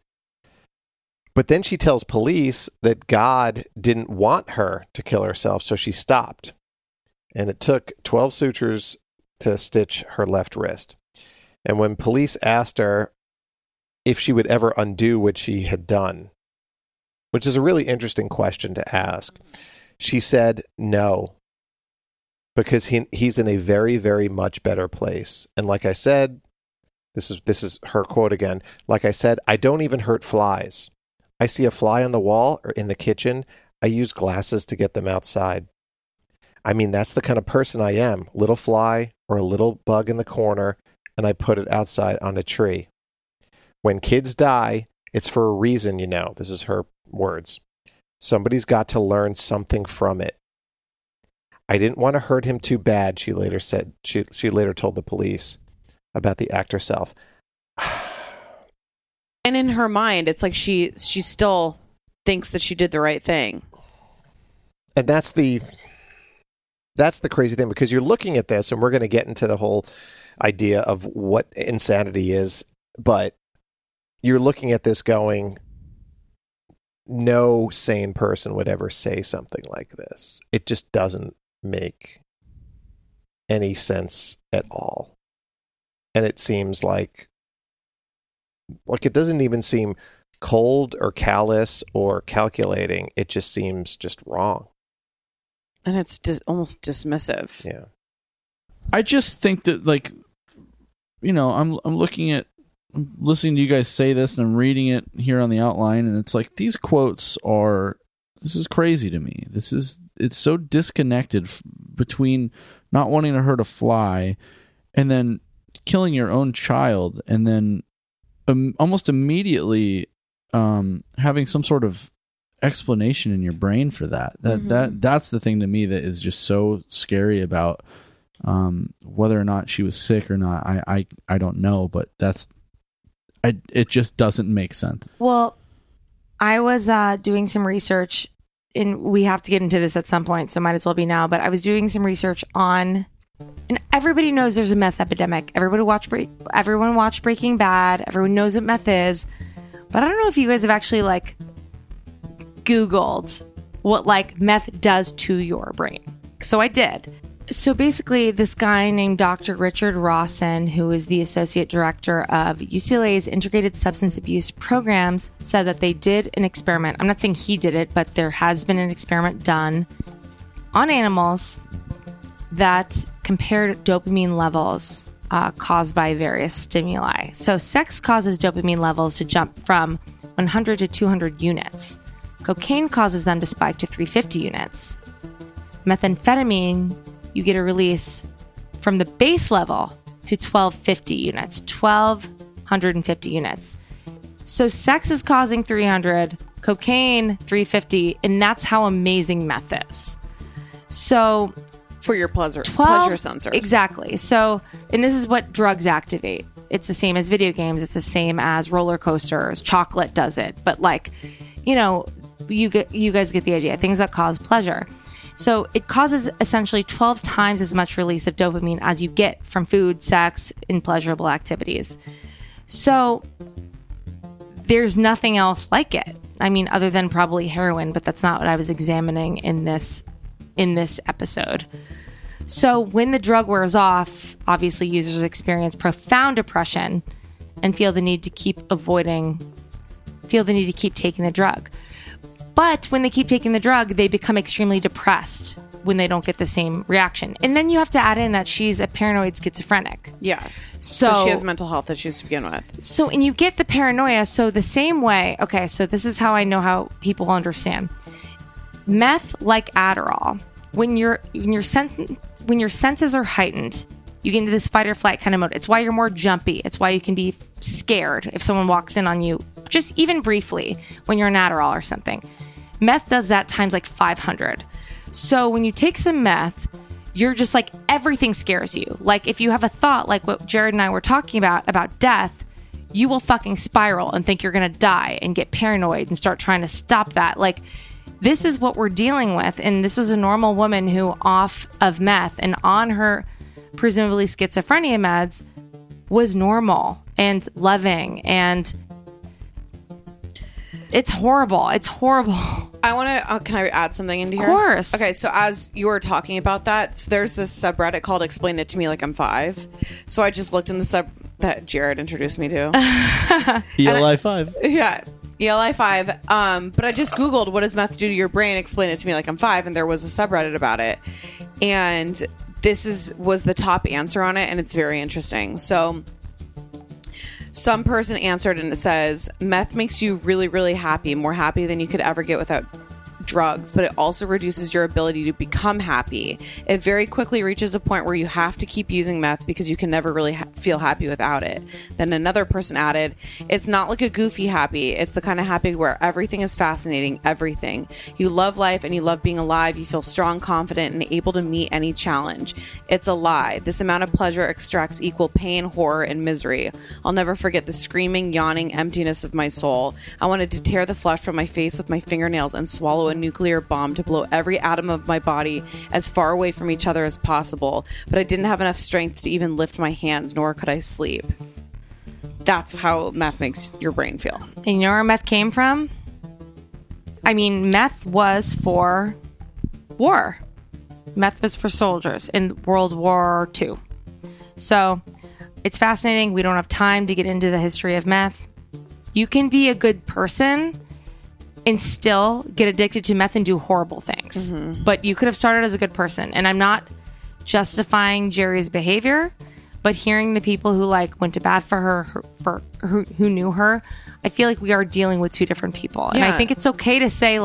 But then she tells police that God didn't want her to kill herself, so she stopped. And it took 12 sutures to stitch her left wrist. And when police asked her if she would ever undo what she had done, which is a really interesting question to ask, she said no, because he's in a very, very much better place. And like I said, this is her quote again. Like I said, I don't even hurt flies. I see a fly on the wall or in the kitchen. I use glasses to get them outside. I mean, that's the kind of person I am. Little fly or a little bug in the corner, and I put it outside on a tree. When kids die, it's for a reason, you know. This is her words. Somebody's got to learn something from it. I didn't want to hurt him too bad, she later said. She later told the police about the act herself. And in her mind, it's like she still thinks that she did the right thing. And that's the crazy thing, because you're looking at this, and we're going to get into the whole idea of what insanity is, but you're looking at this going, no sane person would ever say something like this. It just doesn't make any sense at all. And it seems like it doesn't even seem cold or callous or calculating. It just seems just wrong. And it's almost dismissive. Yeah. I just think that, like, you know, I'm listening to you guys say this, and I'm reading it here on the outline, and it's like these quotes this is crazy to me. It's so disconnected between not wanting to hurt a fly and then killing your own child, and then almost immediately having some sort of explanation in your brain for that. That's the thing to me that is just so scary about whether or not she was sick or not. I don't know, but it just doesn't make sense. Well, I was doing some research, and we have to get into this at some point, so might as well be now, but I was doing some research on, and everybody knows there's a meth epidemic. Everyone watched Breaking Bad. Everyone knows what meth is. But I don't know if you guys have actually, like, Googled what, like, meth does to your brain. So I did. So basically, this guy named Dr. Richard Rawson, who is the associate director of UCLA's Integrated Substance Abuse Programs, said that they did an experiment. I'm not saying he did it, but there has been an experiment done on animals that compared dopamine levels caused by various stimuli. So sex causes dopamine levels to jump from 100 to 200 units. Cocaine causes them to spike to 350 units. Methamphetamine, you get a release from the base level to 1250 units, 1250 units. So sex is causing 300, cocaine 350, and that's how amazing meth is. So For your pleasure sensors. Exactly. So, and this is what drugs activate. It's the same as video games. It's the same as roller coasters. Chocolate does it. But, like, you know, you guys get the idea. Things that cause pleasure. So it causes essentially 12 times as much release of dopamine as you get from food, sex, and pleasurable activities. So there's nothing else like it. I mean, other than probably heroin, but that's not what I was examining in this episode. So when the drug wears off, obviously users experience profound depression and feel the need to keep taking the drug. But when they keep taking the drug, they become extremely depressed when they don't get the same reaction. And then you have to add in that she's a paranoid schizophrenic. Yeah. So she has mental health issues to begin with. So, and you get the paranoia. So the same way, okay, so this is how I know how people understand. Meth, like Adderall, when your senses are heightened, you get into this fight or flight kind of mode. It's why you're more jumpy. It's why you can be scared if someone walks in on you, just even briefly, when you're on Adderall or something. Meth does that times like 500. So when you take some meth, you're just like, everything scares you. Like if you have a thought like what Jared and I were talking about death, you will fucking spiral and think you're going to die and get paranoid and start trying to stop that. Like, this is what we're dealing with. And this was a normal woman who, off of meth and on her presumably schizophrenia meds, was normal and loving, and it's horrible. It's horrible. I want to, can I add something into here? Of course. Okay, so as you were talking about that, so there's this subreddit called Explain It to Me Like I'm 5. So I just looked in the sub that Jared introduced me to. ELI 5. Yeah, ELI 5. But I just Googled, what does meth do to your brain? Explain it to me like I'm 5. And there was a subreddit about it. And this was the top answer on it, and it's very interesting. So some person answered, and it says, meth makes you really, really happy, more happy than you could ever get without drugs, but it also reduces your ability to become happy. It very quickly reaches a point where you have to keep using meth because you can never really feel happy without it. Then another person added, it's not like a goofy happy. It's the kind of happy where everything is fascinating, everything. You love life and you love being alive. You feel strong, confident, and able to meet any challenge. It's a lie. This amount of pleasure extracts equal pain, horror, and misery. I'll never forget the screaming, yawning emptiness of my soul. I wanted to tear the flesh from my face with my fingernails and swallow a nuclear bomb to blow every atom of my body as far away from each other as possible, but I didn't have enough strength to even lift my hands, nor could I sleep. That's how meth makes your brain feel. And you know where meth came from? I mean, meth was for war. Meth was for soldiers in World War II. So it's fascinating. We don't have time to get into the history of meth. You can be a good person and still get addicted to meth and do horrible things. Mm-hmm. But you could have started as a good person. And I'm not justifying Jerry's behavior, but hearing the people who went to bat for her, who knew her, I feel like we are dealing with two different people. And I think it's okay to say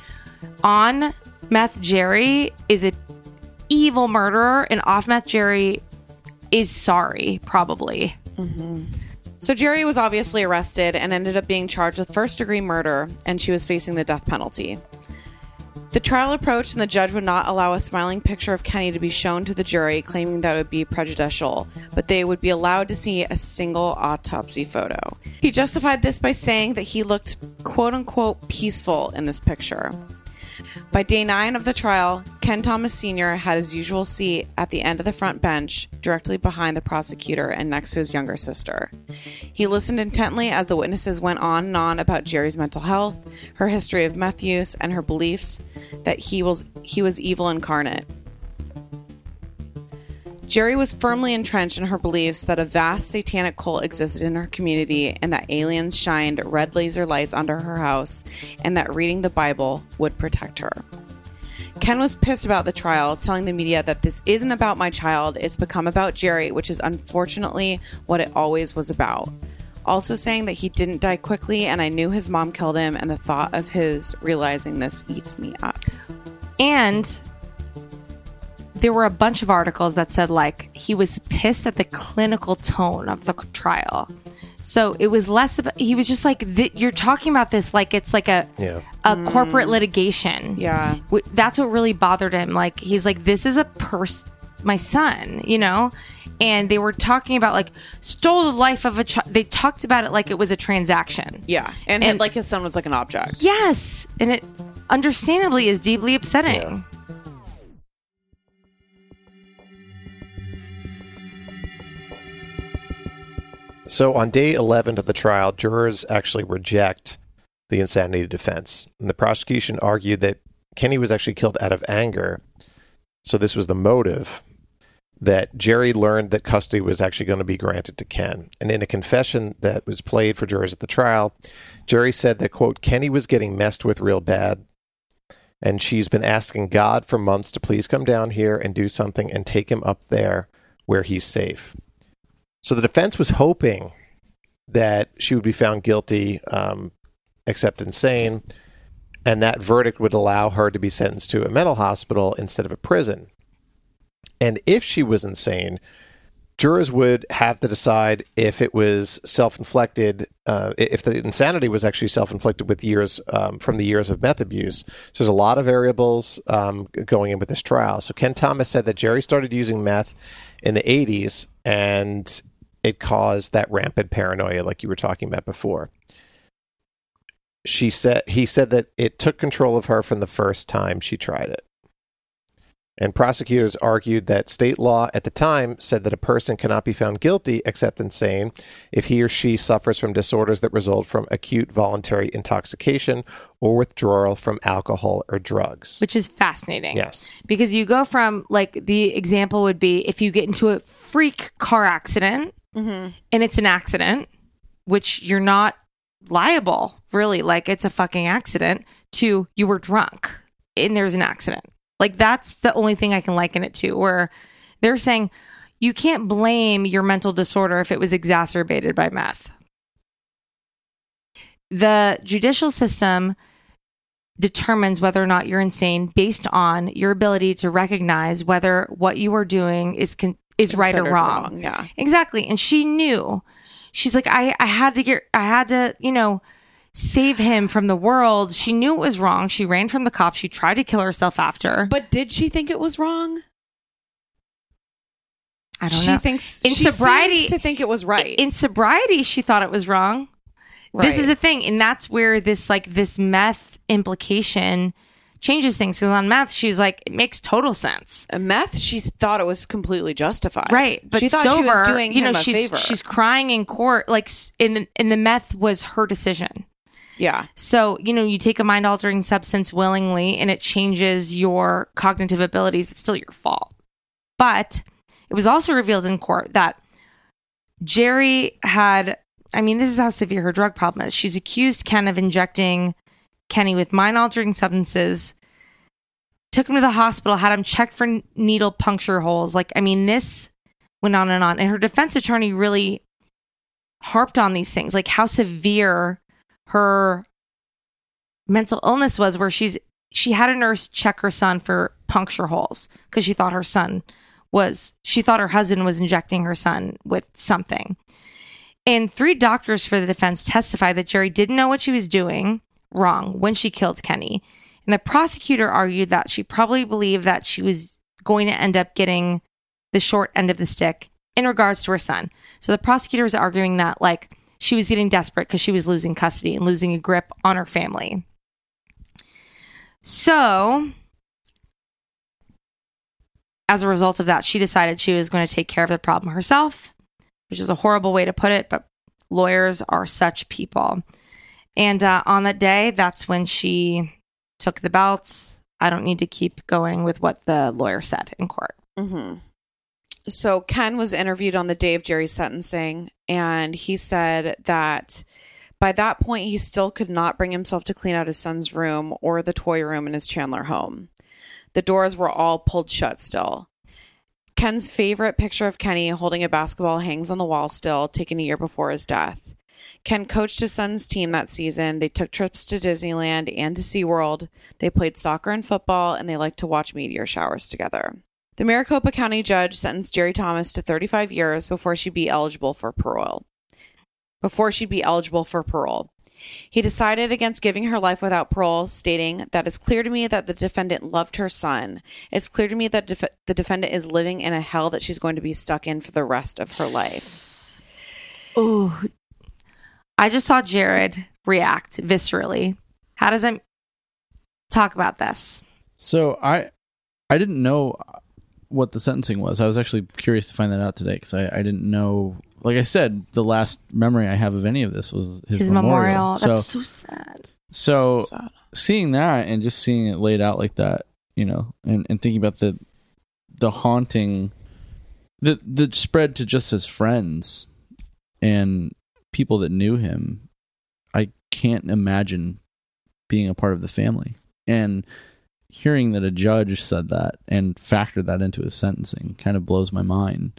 on meth Jerry is an evil murderer and off meth Jerry is sorry, probably. Mm-hmm. So Jerry was obviously arrested and ended up being charged with first-degree murder, and she was facing the death penalty. The trial approached, and the judge would not allow a smiling picture of Kenny to be shown to the jury, claiming that it would be prejudicial, but they would be allowed to see a single autopsy photo. He justified this by saying that he looked quote-unquote peaceful in this picture. By day 9 of the trial, Ken Thomas Sr. had his usual seat at the end of the front bench, directly behind the prosecutor and next to his younger sister. He listened intently as the witnesses went on and on about Jerry's mental health, her history of meth use, and her beliefs that he was evil incarnate. Jerry was firmly entrenched in her beliefs that a vast satanic cult existed in her community and that aliens shined red laser lights onto her house and that reading the Bible would protect her. Ken was pissed about the trial, telling the media that this isn't about my child, it's become about Jerry, which is unfortunately what it always was about. Also saying that he didn't die quickly and I knew his mom killed him and the thought of his realizing this eats me up. And there were a bunch of articles that said he was pissed at the clinical tone of the trial. So it was less about, he was just you're talking about this it's a corporate litigation. Yeah. That's what really bothered him. He's this is my son, And they were talking about stole the life of a child. They talked about it like it was a transaction. Yeah. And his son was an object. Yes. And it understandably is deeply upsetting. Yeah. So on day 11 of the trial, jurors actually reject the insanity defense. And the prosecution argued that Kenny was actually killed out of anger. So this was the motive, that Jerry learned that custody was actually going to be granted to Ken. And in a confession that was played for jurors at the trial, Jerry said that, quote, Kenny was getting messed with real bad. And she's been asking God for months to please come down here and do something and take him up there where he's safe. So the defense was hoping that she would be found guilty, except insane, and that verdict would allow her to be sentenced to a mental hospital instead of a prison. And if she was insane, jurors would have to decide if it was self-inflicted, if the insanity was actually self-inflicted with years from the years of meth abuse. So there's a lot of variables going in with this trial. So Ken Thomas said that Jerry started using meth in the 80s, and it caused that rampant paranoia like you were talking about before. He said that it took control of her from the first time she tried it. And prosecutors argued that state law at the time said that a person cannot be found guilty except insane if he or she suffers from disorders that result from acute voluntary intoxication or withdrawal from alcohol or drugs. Which is fascinating. Yes. Because you go from, the example would be if you get into a freak car accident, mm-hmm. and it's an accident, which you're not liable, really, it's a fucking accident, to you were drunk and there's an accident. That's the only thing I can liken it to, where they're saying you can't blame your mental disorder if it was exacerbated by meth. The judicial system determines whether or not you're insane based on your ability to recognize whether what you are doing is right or wrong. Yeah, exactly. And she knew. She's like, I had to, save him from the world. She knew it was wrong. She ran from the cops. She tried to kill herself after. but did she think it was wrong? I don't She know. thinks In she sobriety- seems to think it was right. In sobriety, she thought it was wrong. This is the thing. And that's where this meth implication changes things. Because on meth, she was like, it makes total sense. Meth, she thought it was completely justified. Right. But she thought sober, she was doing him a favor. she's crying in court. Like, in the meth was her decision. Yeah. So, you take a mind altering substance willingly and it changes your cognitive abilities. It's still your fault. But it was also revealed in court that Jerry had, this is how severe her drug problem is. She's accused Ken of injecting Kenny with mind altering substances, took him to the hospital, had him checked for needle puncture holes. This went on. And her defense attorney really harped on these things, like how severe her mental illness was, where she had a nurse check her son for puncture holes because she thought her husband was injecting her son with something. And 3 doctors for the defense testified that Jerry didn't know what she was doing wrong when she killed Kenny. And the prosecutor argued that she probably believed that she was going to end up getting the short end of the stick in regards to her son. So the prosecutor was arguing that, she was getting desperate because she was losing custody and losing a grip on her family. So, as a result of that, she decided she was going to take care of the problem herself, which is a horrible way to put it, but lawyers are such people. And on that day, that's when she took the belts. I don't need to keep going with what the lawyer said in court. Mm-hmm. So Ken was interviewed on the day of Jerry's sentencing, and he said that by that point, he still could not bring himself to clean out his son's room or the toy room in his Chandler home. The doors were all pulled shut still. Ken's favorite picture of Kenny holding a basketball hangs on the wall still, taken a year before his death. Ken coached his son's team that season. They took trips to Disneyland and to SeaWorld. They played soccer and football, and they liked to watch meteor showers together. The Maricopa County judge sentenced Jerry Thomas to 35 years before she'd be eligible for parole. He decided against giving her life without parole, stating that it's clear to me that the defendant loved her son. It's clear to me that the defendant is living in a hell that she's going to be stuck in for the rest of her life. Ooh, I just saw Jared react viscerally. How does it talk about this? So I didn't know what the sentencing was. I was actually curious to find that out today because I didn't know. Like I said, the last memory I have of any of this was his memorial. That's so sad. So sad. Seeing that and just seeing it laid out like that, and thinking about the haunting, the spread to just his friends and people that knew him, I can't imagine being a part of the family. And hearing that a judge said that and factored that into his sentencing kind of blows my mind.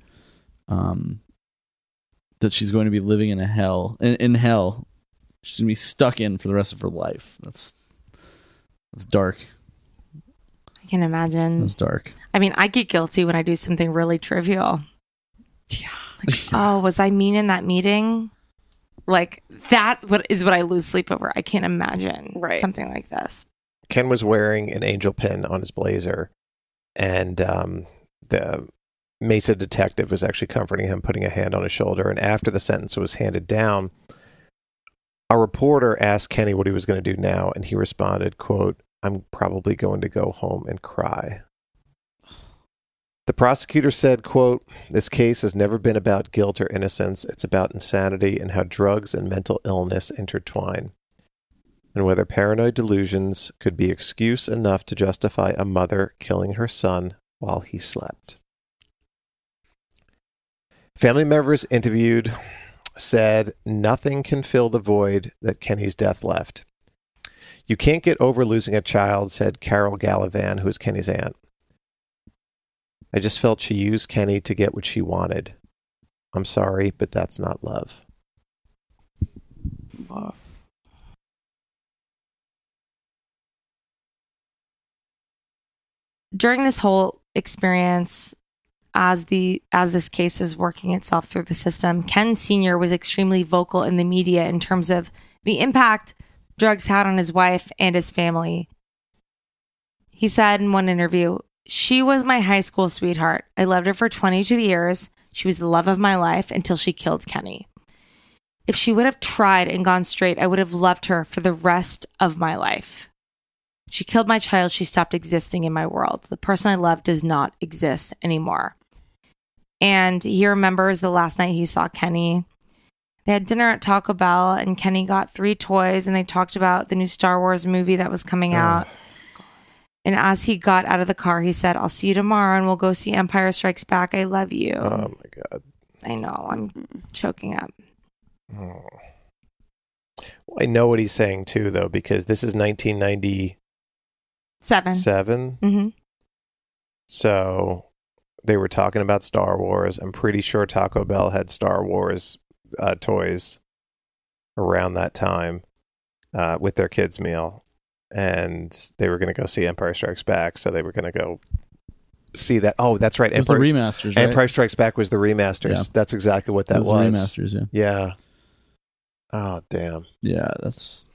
That she's going to be living in hell. She's going to be stuck in for the rest of her life. That's dark. I can imagine. That's dark. I get guilty when I do something really trivial. Yeah. Was I mean in that meeting? That is what I lose sleep over. I can't imagine something like this. Ken was wearing an angel pin on his blazer, and the Mesa detective was actually comforting him, putting a hand on his shoulder. And after the sentence was handed down, a reporter asked Kenny what he was going to do now, and he responded, quote, "I'm probably going to go home and cry." The prosecutor said, quote, "This case has never been about guilt or innocence. It's about insanity and how drugs and mental illness intertwine, and whether paranoid delusions could be excuse enough to justify a mother killing her son while he slept." Family members interviewed said nothing can fill the void that Kenny's death left. "You can't get over losing a child," said Carol Gallivan, who is Kenny's aunt. "I just felt she used Kenny to get what she wanted. I'm sorry, but that's not love." Woof. during this whole experience, as this case was working itself through the system, Ken Sr. was extremely vocal in the media in terms of the impact drugs had on his wife and his family. He said in one interview, "She was my high school sweetheart. I loved her for 22 years. She was the love of my life until she killed Kenny. If she would have tried and gone straight, I would have loved her for the rest of my life. She killed my child. She stopped existing in my world. The person I love does not exist anymore." And he remembers the last night he saw Kenny. They had dinner at Taco Bell, and Kenny got 3 toys, and they talked about the new Star Wars movie that was coming out. And as he got out of the car, he said, "I'll see you tomorrow, and we'll go see Empire Strikes Back. I love you." Oh, my God. I know. I'm choking up. Oh. Well, I know what he's saying, too, though, because this is 1997. Mm-hmm. So they were talking about Star Wars. I'm pretty sure Taco Bell had Star Wars toys around that time with their kids' meal. And they were going to go see Empire Strikes Back. So they were going to go see that. Oh, that's right. It was the remasters, right? Empire Strikes Back was the remasters. Yeah. That's exactly what that was. The remasters, yeah. Yeah. Oh, damn. Yeah, that's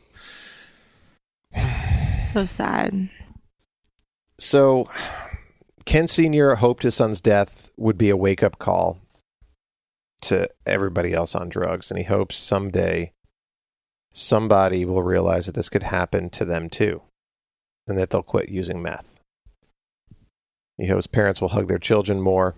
so sad. So Ken Sr. hoped his son's death would be a wake-up call to everybody else on drugs, and he hopes someday somebody will realize that this could happen to them too, and that they'll quit using meth. He hopes parents will hug their children more,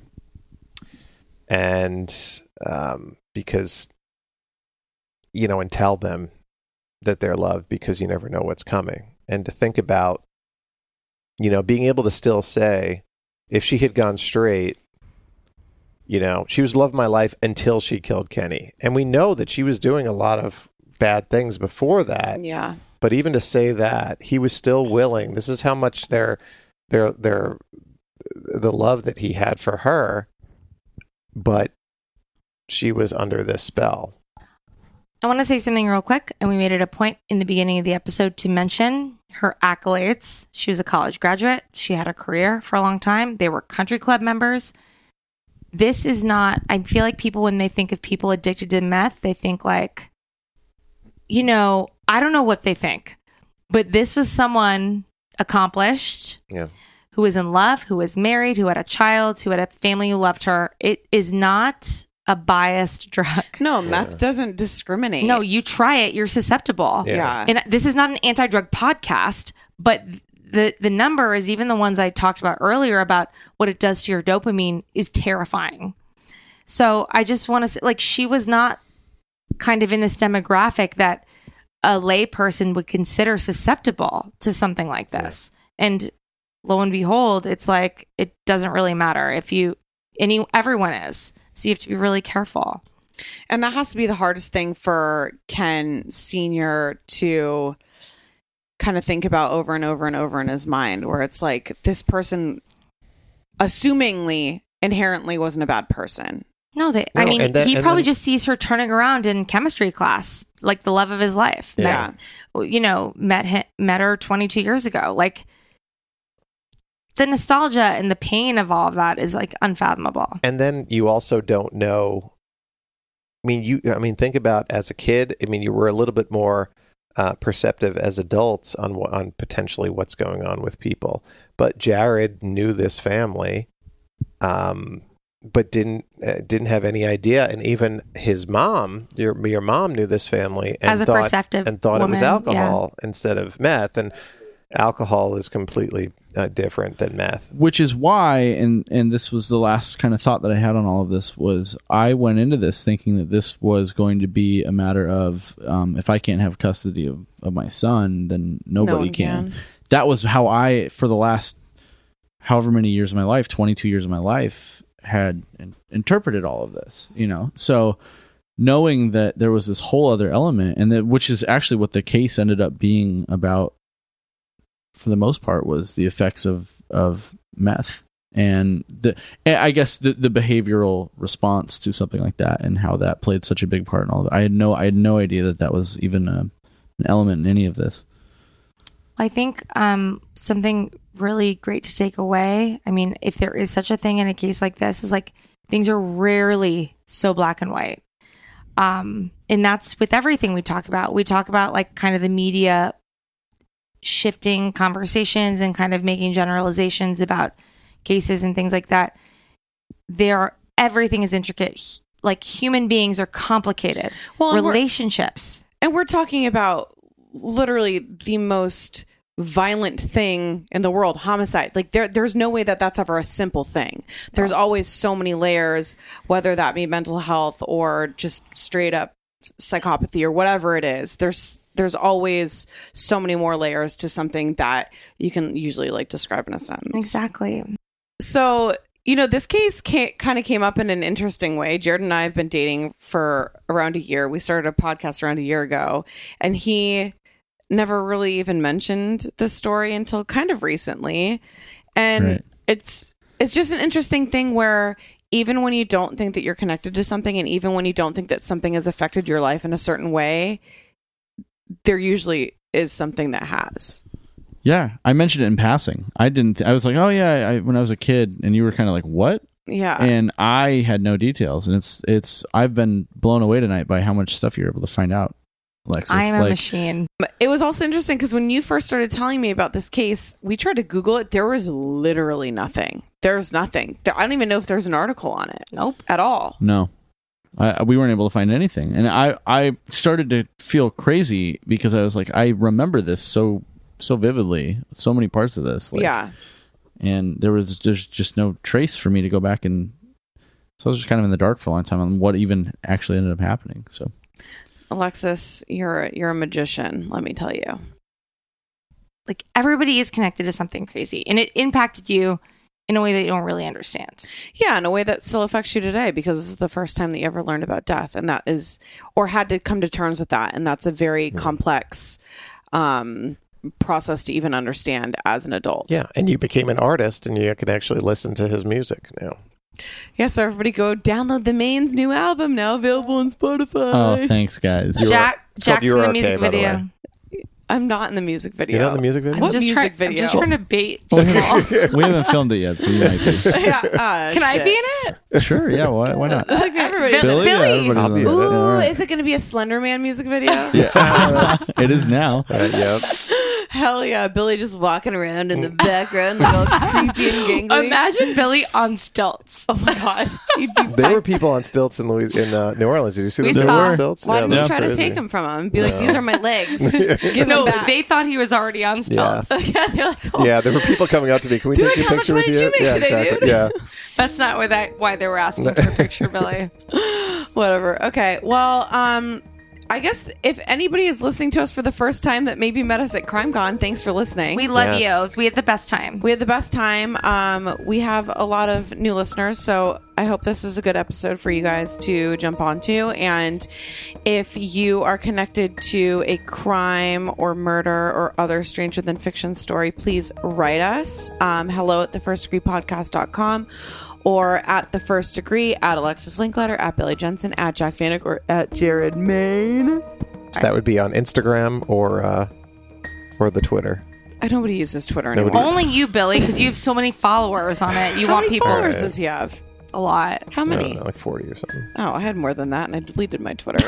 and because, you know, and tell them that they're loved, because you never know what's coming. And to think about, you know, being able to still say, if she had gone straight, you know, she was love of my life until she killed Kenny. And we know that she was doing a lot of bad things before that. Yeah. But even to say that, he was still willing. This is how much the love that he had for her, but she was under this spell. I want to say something real quick, and we made it a point in the beginning of the episode to mention her accolades. She was a college graduate. She had a career for a long time. They were country club members. This is not, I feel like people, when they think of people addicted to meth, they think like, you know, I don't know what they think, but this was someone accomplished, who was in love, who was married, who had a child, who had a family who loved her. It is not a biased drug. No, meth doesn't discriminate. No, you try it, you're susceptible. Yeah. And this is not an anti-drug podcast, but the numbers, even the ones I talked about earlier about what it does to your dopamine, is terrifying. So I just want to say, like, she was not kind of in this demographic that a lay person would consider susceptible to something like this. And lo and behold, it's like, it doesn't really matter if everyone is. So you have to be really careful. And that has to be the hardest thing for Ken Sr. to kind of think about over and over and over in his mind, where it's like, this person assumingly inherently wasn't a bad person. No, he probably just sees her turning around in chemistry class, like the love of his life. Yeah. Met her 22 years ago. Like, the nostalgia and the pain of all of that is like unfathomable. And then you also don't know. I mean, think about as a kid. I mean, you were a little bit more perceptive as adults on potentially what's going on with people. But Jared knew this family, but didn't have any idea. And even his mom, your mom, knew this family and as a perceptive thought woman, it was alcohol instead of meth. And alcohol is completely different than meth. Which is why, and this was the last kind of thought that I had on all of this, was I went into this thinking that this was going to be a matter of if I can't have custody of my son, then nobody can. That was how I, for the last however many years of my life, 22 years of my life, had interpreted all of this, you know? So knowing that there was this whole other element, and that, which is actually what the case ended up being about, for the most part, was the effects of meth and I guess the behavioral response to something like that, and how that played such a big part in all of it. I had no idea that was even an element in any of this. I think something really great to take away, I mean, if there is such a thing in a case like this, is like things are rarely so black and white. And that's with everything we talk about. We talk about like kind of the media shifting conversations and kind of making generalizations about cases and things like that. Everything is intricate. Like human beings are complicated. Well, relationships. And we're talking about literally the most violent thing in the world, homicide. Like there's no way that that's ever a simple thing. There's always so many layers, whether that be mental health or just straight up psychopathy or whatever it is. There's always so many more layers to something that you can usually like describe in a sentence. Exactly. So, this case kind of came up in an interesting way. Jared and I have been dating for around a year. We started a podcast around a year ago, and he never really even mentioned the story until kind of recently. And Right. it's just an interesting thing where even when you don't think that you're connected to something, and even when you don't think that something has affected your life in a certain way, there usually is something that has. Yeah, I mentioned it in passing. I was like, oh yeah, when I was a kid, and you were kind of like, what? Yeah. And I had no details, and it's. I've been blown away tonight by how much stuff you're able to find out, Alexis. I am a machine. It was also interesting because when you first started telling me about this case, we tried to Google it. There was literally nothing. There's nothing. I don't even know if there's an article on it. Nope. At all. No. We weren't able to find anything. And I started to feel crazy because I was like, I remember this so vividly, so many parts of this. Like, yeah. And there's just no trace for me to go back, and so I was just kind of in the dark for a long time on what even actually ended up happening. So, Alexis, you're a magician, let me tell you. Like everybody is connected to something crazy, and it impacted you in a way that you don't really understand. Yeah, in a way that still affects you today, because this is the first time that you ever learned about death, and that is, or had to come to terms with that, and that's a very complex process to even understand as an adult. Yeah, and you became an artist, and you can actually listen to his music now. Yeah, so everybody go download the Maine's new album, now available on Spotify. oh, thanks, guys. Jack's in You're the Okay, music by the video. way. I'm not in the music video. You're not in the music video? What Just music try- video? I'm just trying to bait people. We haven't filmed it yet, so you might be. Can I be in it? Sure, yeah. Why not? Everybody. Billy? Yeah, everybody's I'll in be it. in it. Ooh, All right. is it going to be a Slender Man music video? Yeah. It is now. Yep. Hell yeah, Billy just walking around in the background, like all creepy and gangly. Imagine Billy on stilts. Oh my god, you'd be There were people on stilts in New Orleans. Did you see We those saw. on stilts? Why didn't you Yeah, try to crazy. take him from him and be like, "These are my legs"? Give No, them back. they thought he was already on Yeah. stilts. yeah, they're like, oh, Yeah, there were people coming up to me. Can we take Dude, your how much picture money with did you? you make Yeah, today, exactly. dude? Yeah. That's not why they were asking for a picture, Billy. whatever. Okay, well, I guess if anybody is listening to us for the first time that maybe met us at CrimeCon, thanks for listening. We love Yes. you. We had the best time. We had the best time. We have a lot of new listeners, so I hope this is a good episode for you guys to jump onto. And if you are connected to a crime or murder or other stranger than fiction story, please write us. Hello at thefirstdegreepodcast.com, or at The First Degree, at Alexis Linkletter, at Billy Jensen, at Jack Vanek, or at Jared Main. So that would be on Instagram or the Twitter. Nobody uses Twitter Nobody- anymore. Only you, Billy, because you have so many followers on it. You How want many people followers does he have? a lot. How I many? don't know, like 40 or something. Oh, I had more than that, and I deleted my Twitter.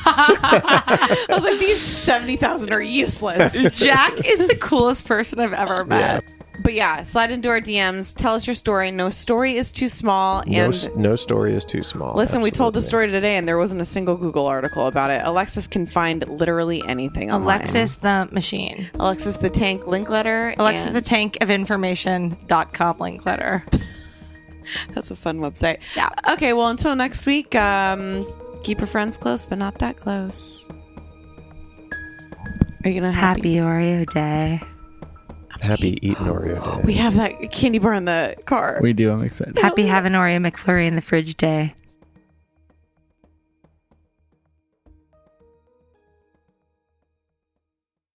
I was like, these 70,000 are useless. Jack is the coolest person I've ever met. But yeah, slide into our DMs. Tell us your story. No story is too small. And No story is too small. listen, we told the Absolutely. story today, and there wasn't a single Google article about it. Alexis can find literally anything online. Alexis the Machine. Alexis the Tank Linkletter. Alexis and- the Tank of Information.com link letter. That's a fun website. Yeah. Okay, well, until next week, keep your friends close, but not that close. Are you going to Happy Oreo Day. Happy eating Oreo day. We have that candy bar in the car. We do. I'm excited. Happy have an Oreo McFlurry in the fridge day.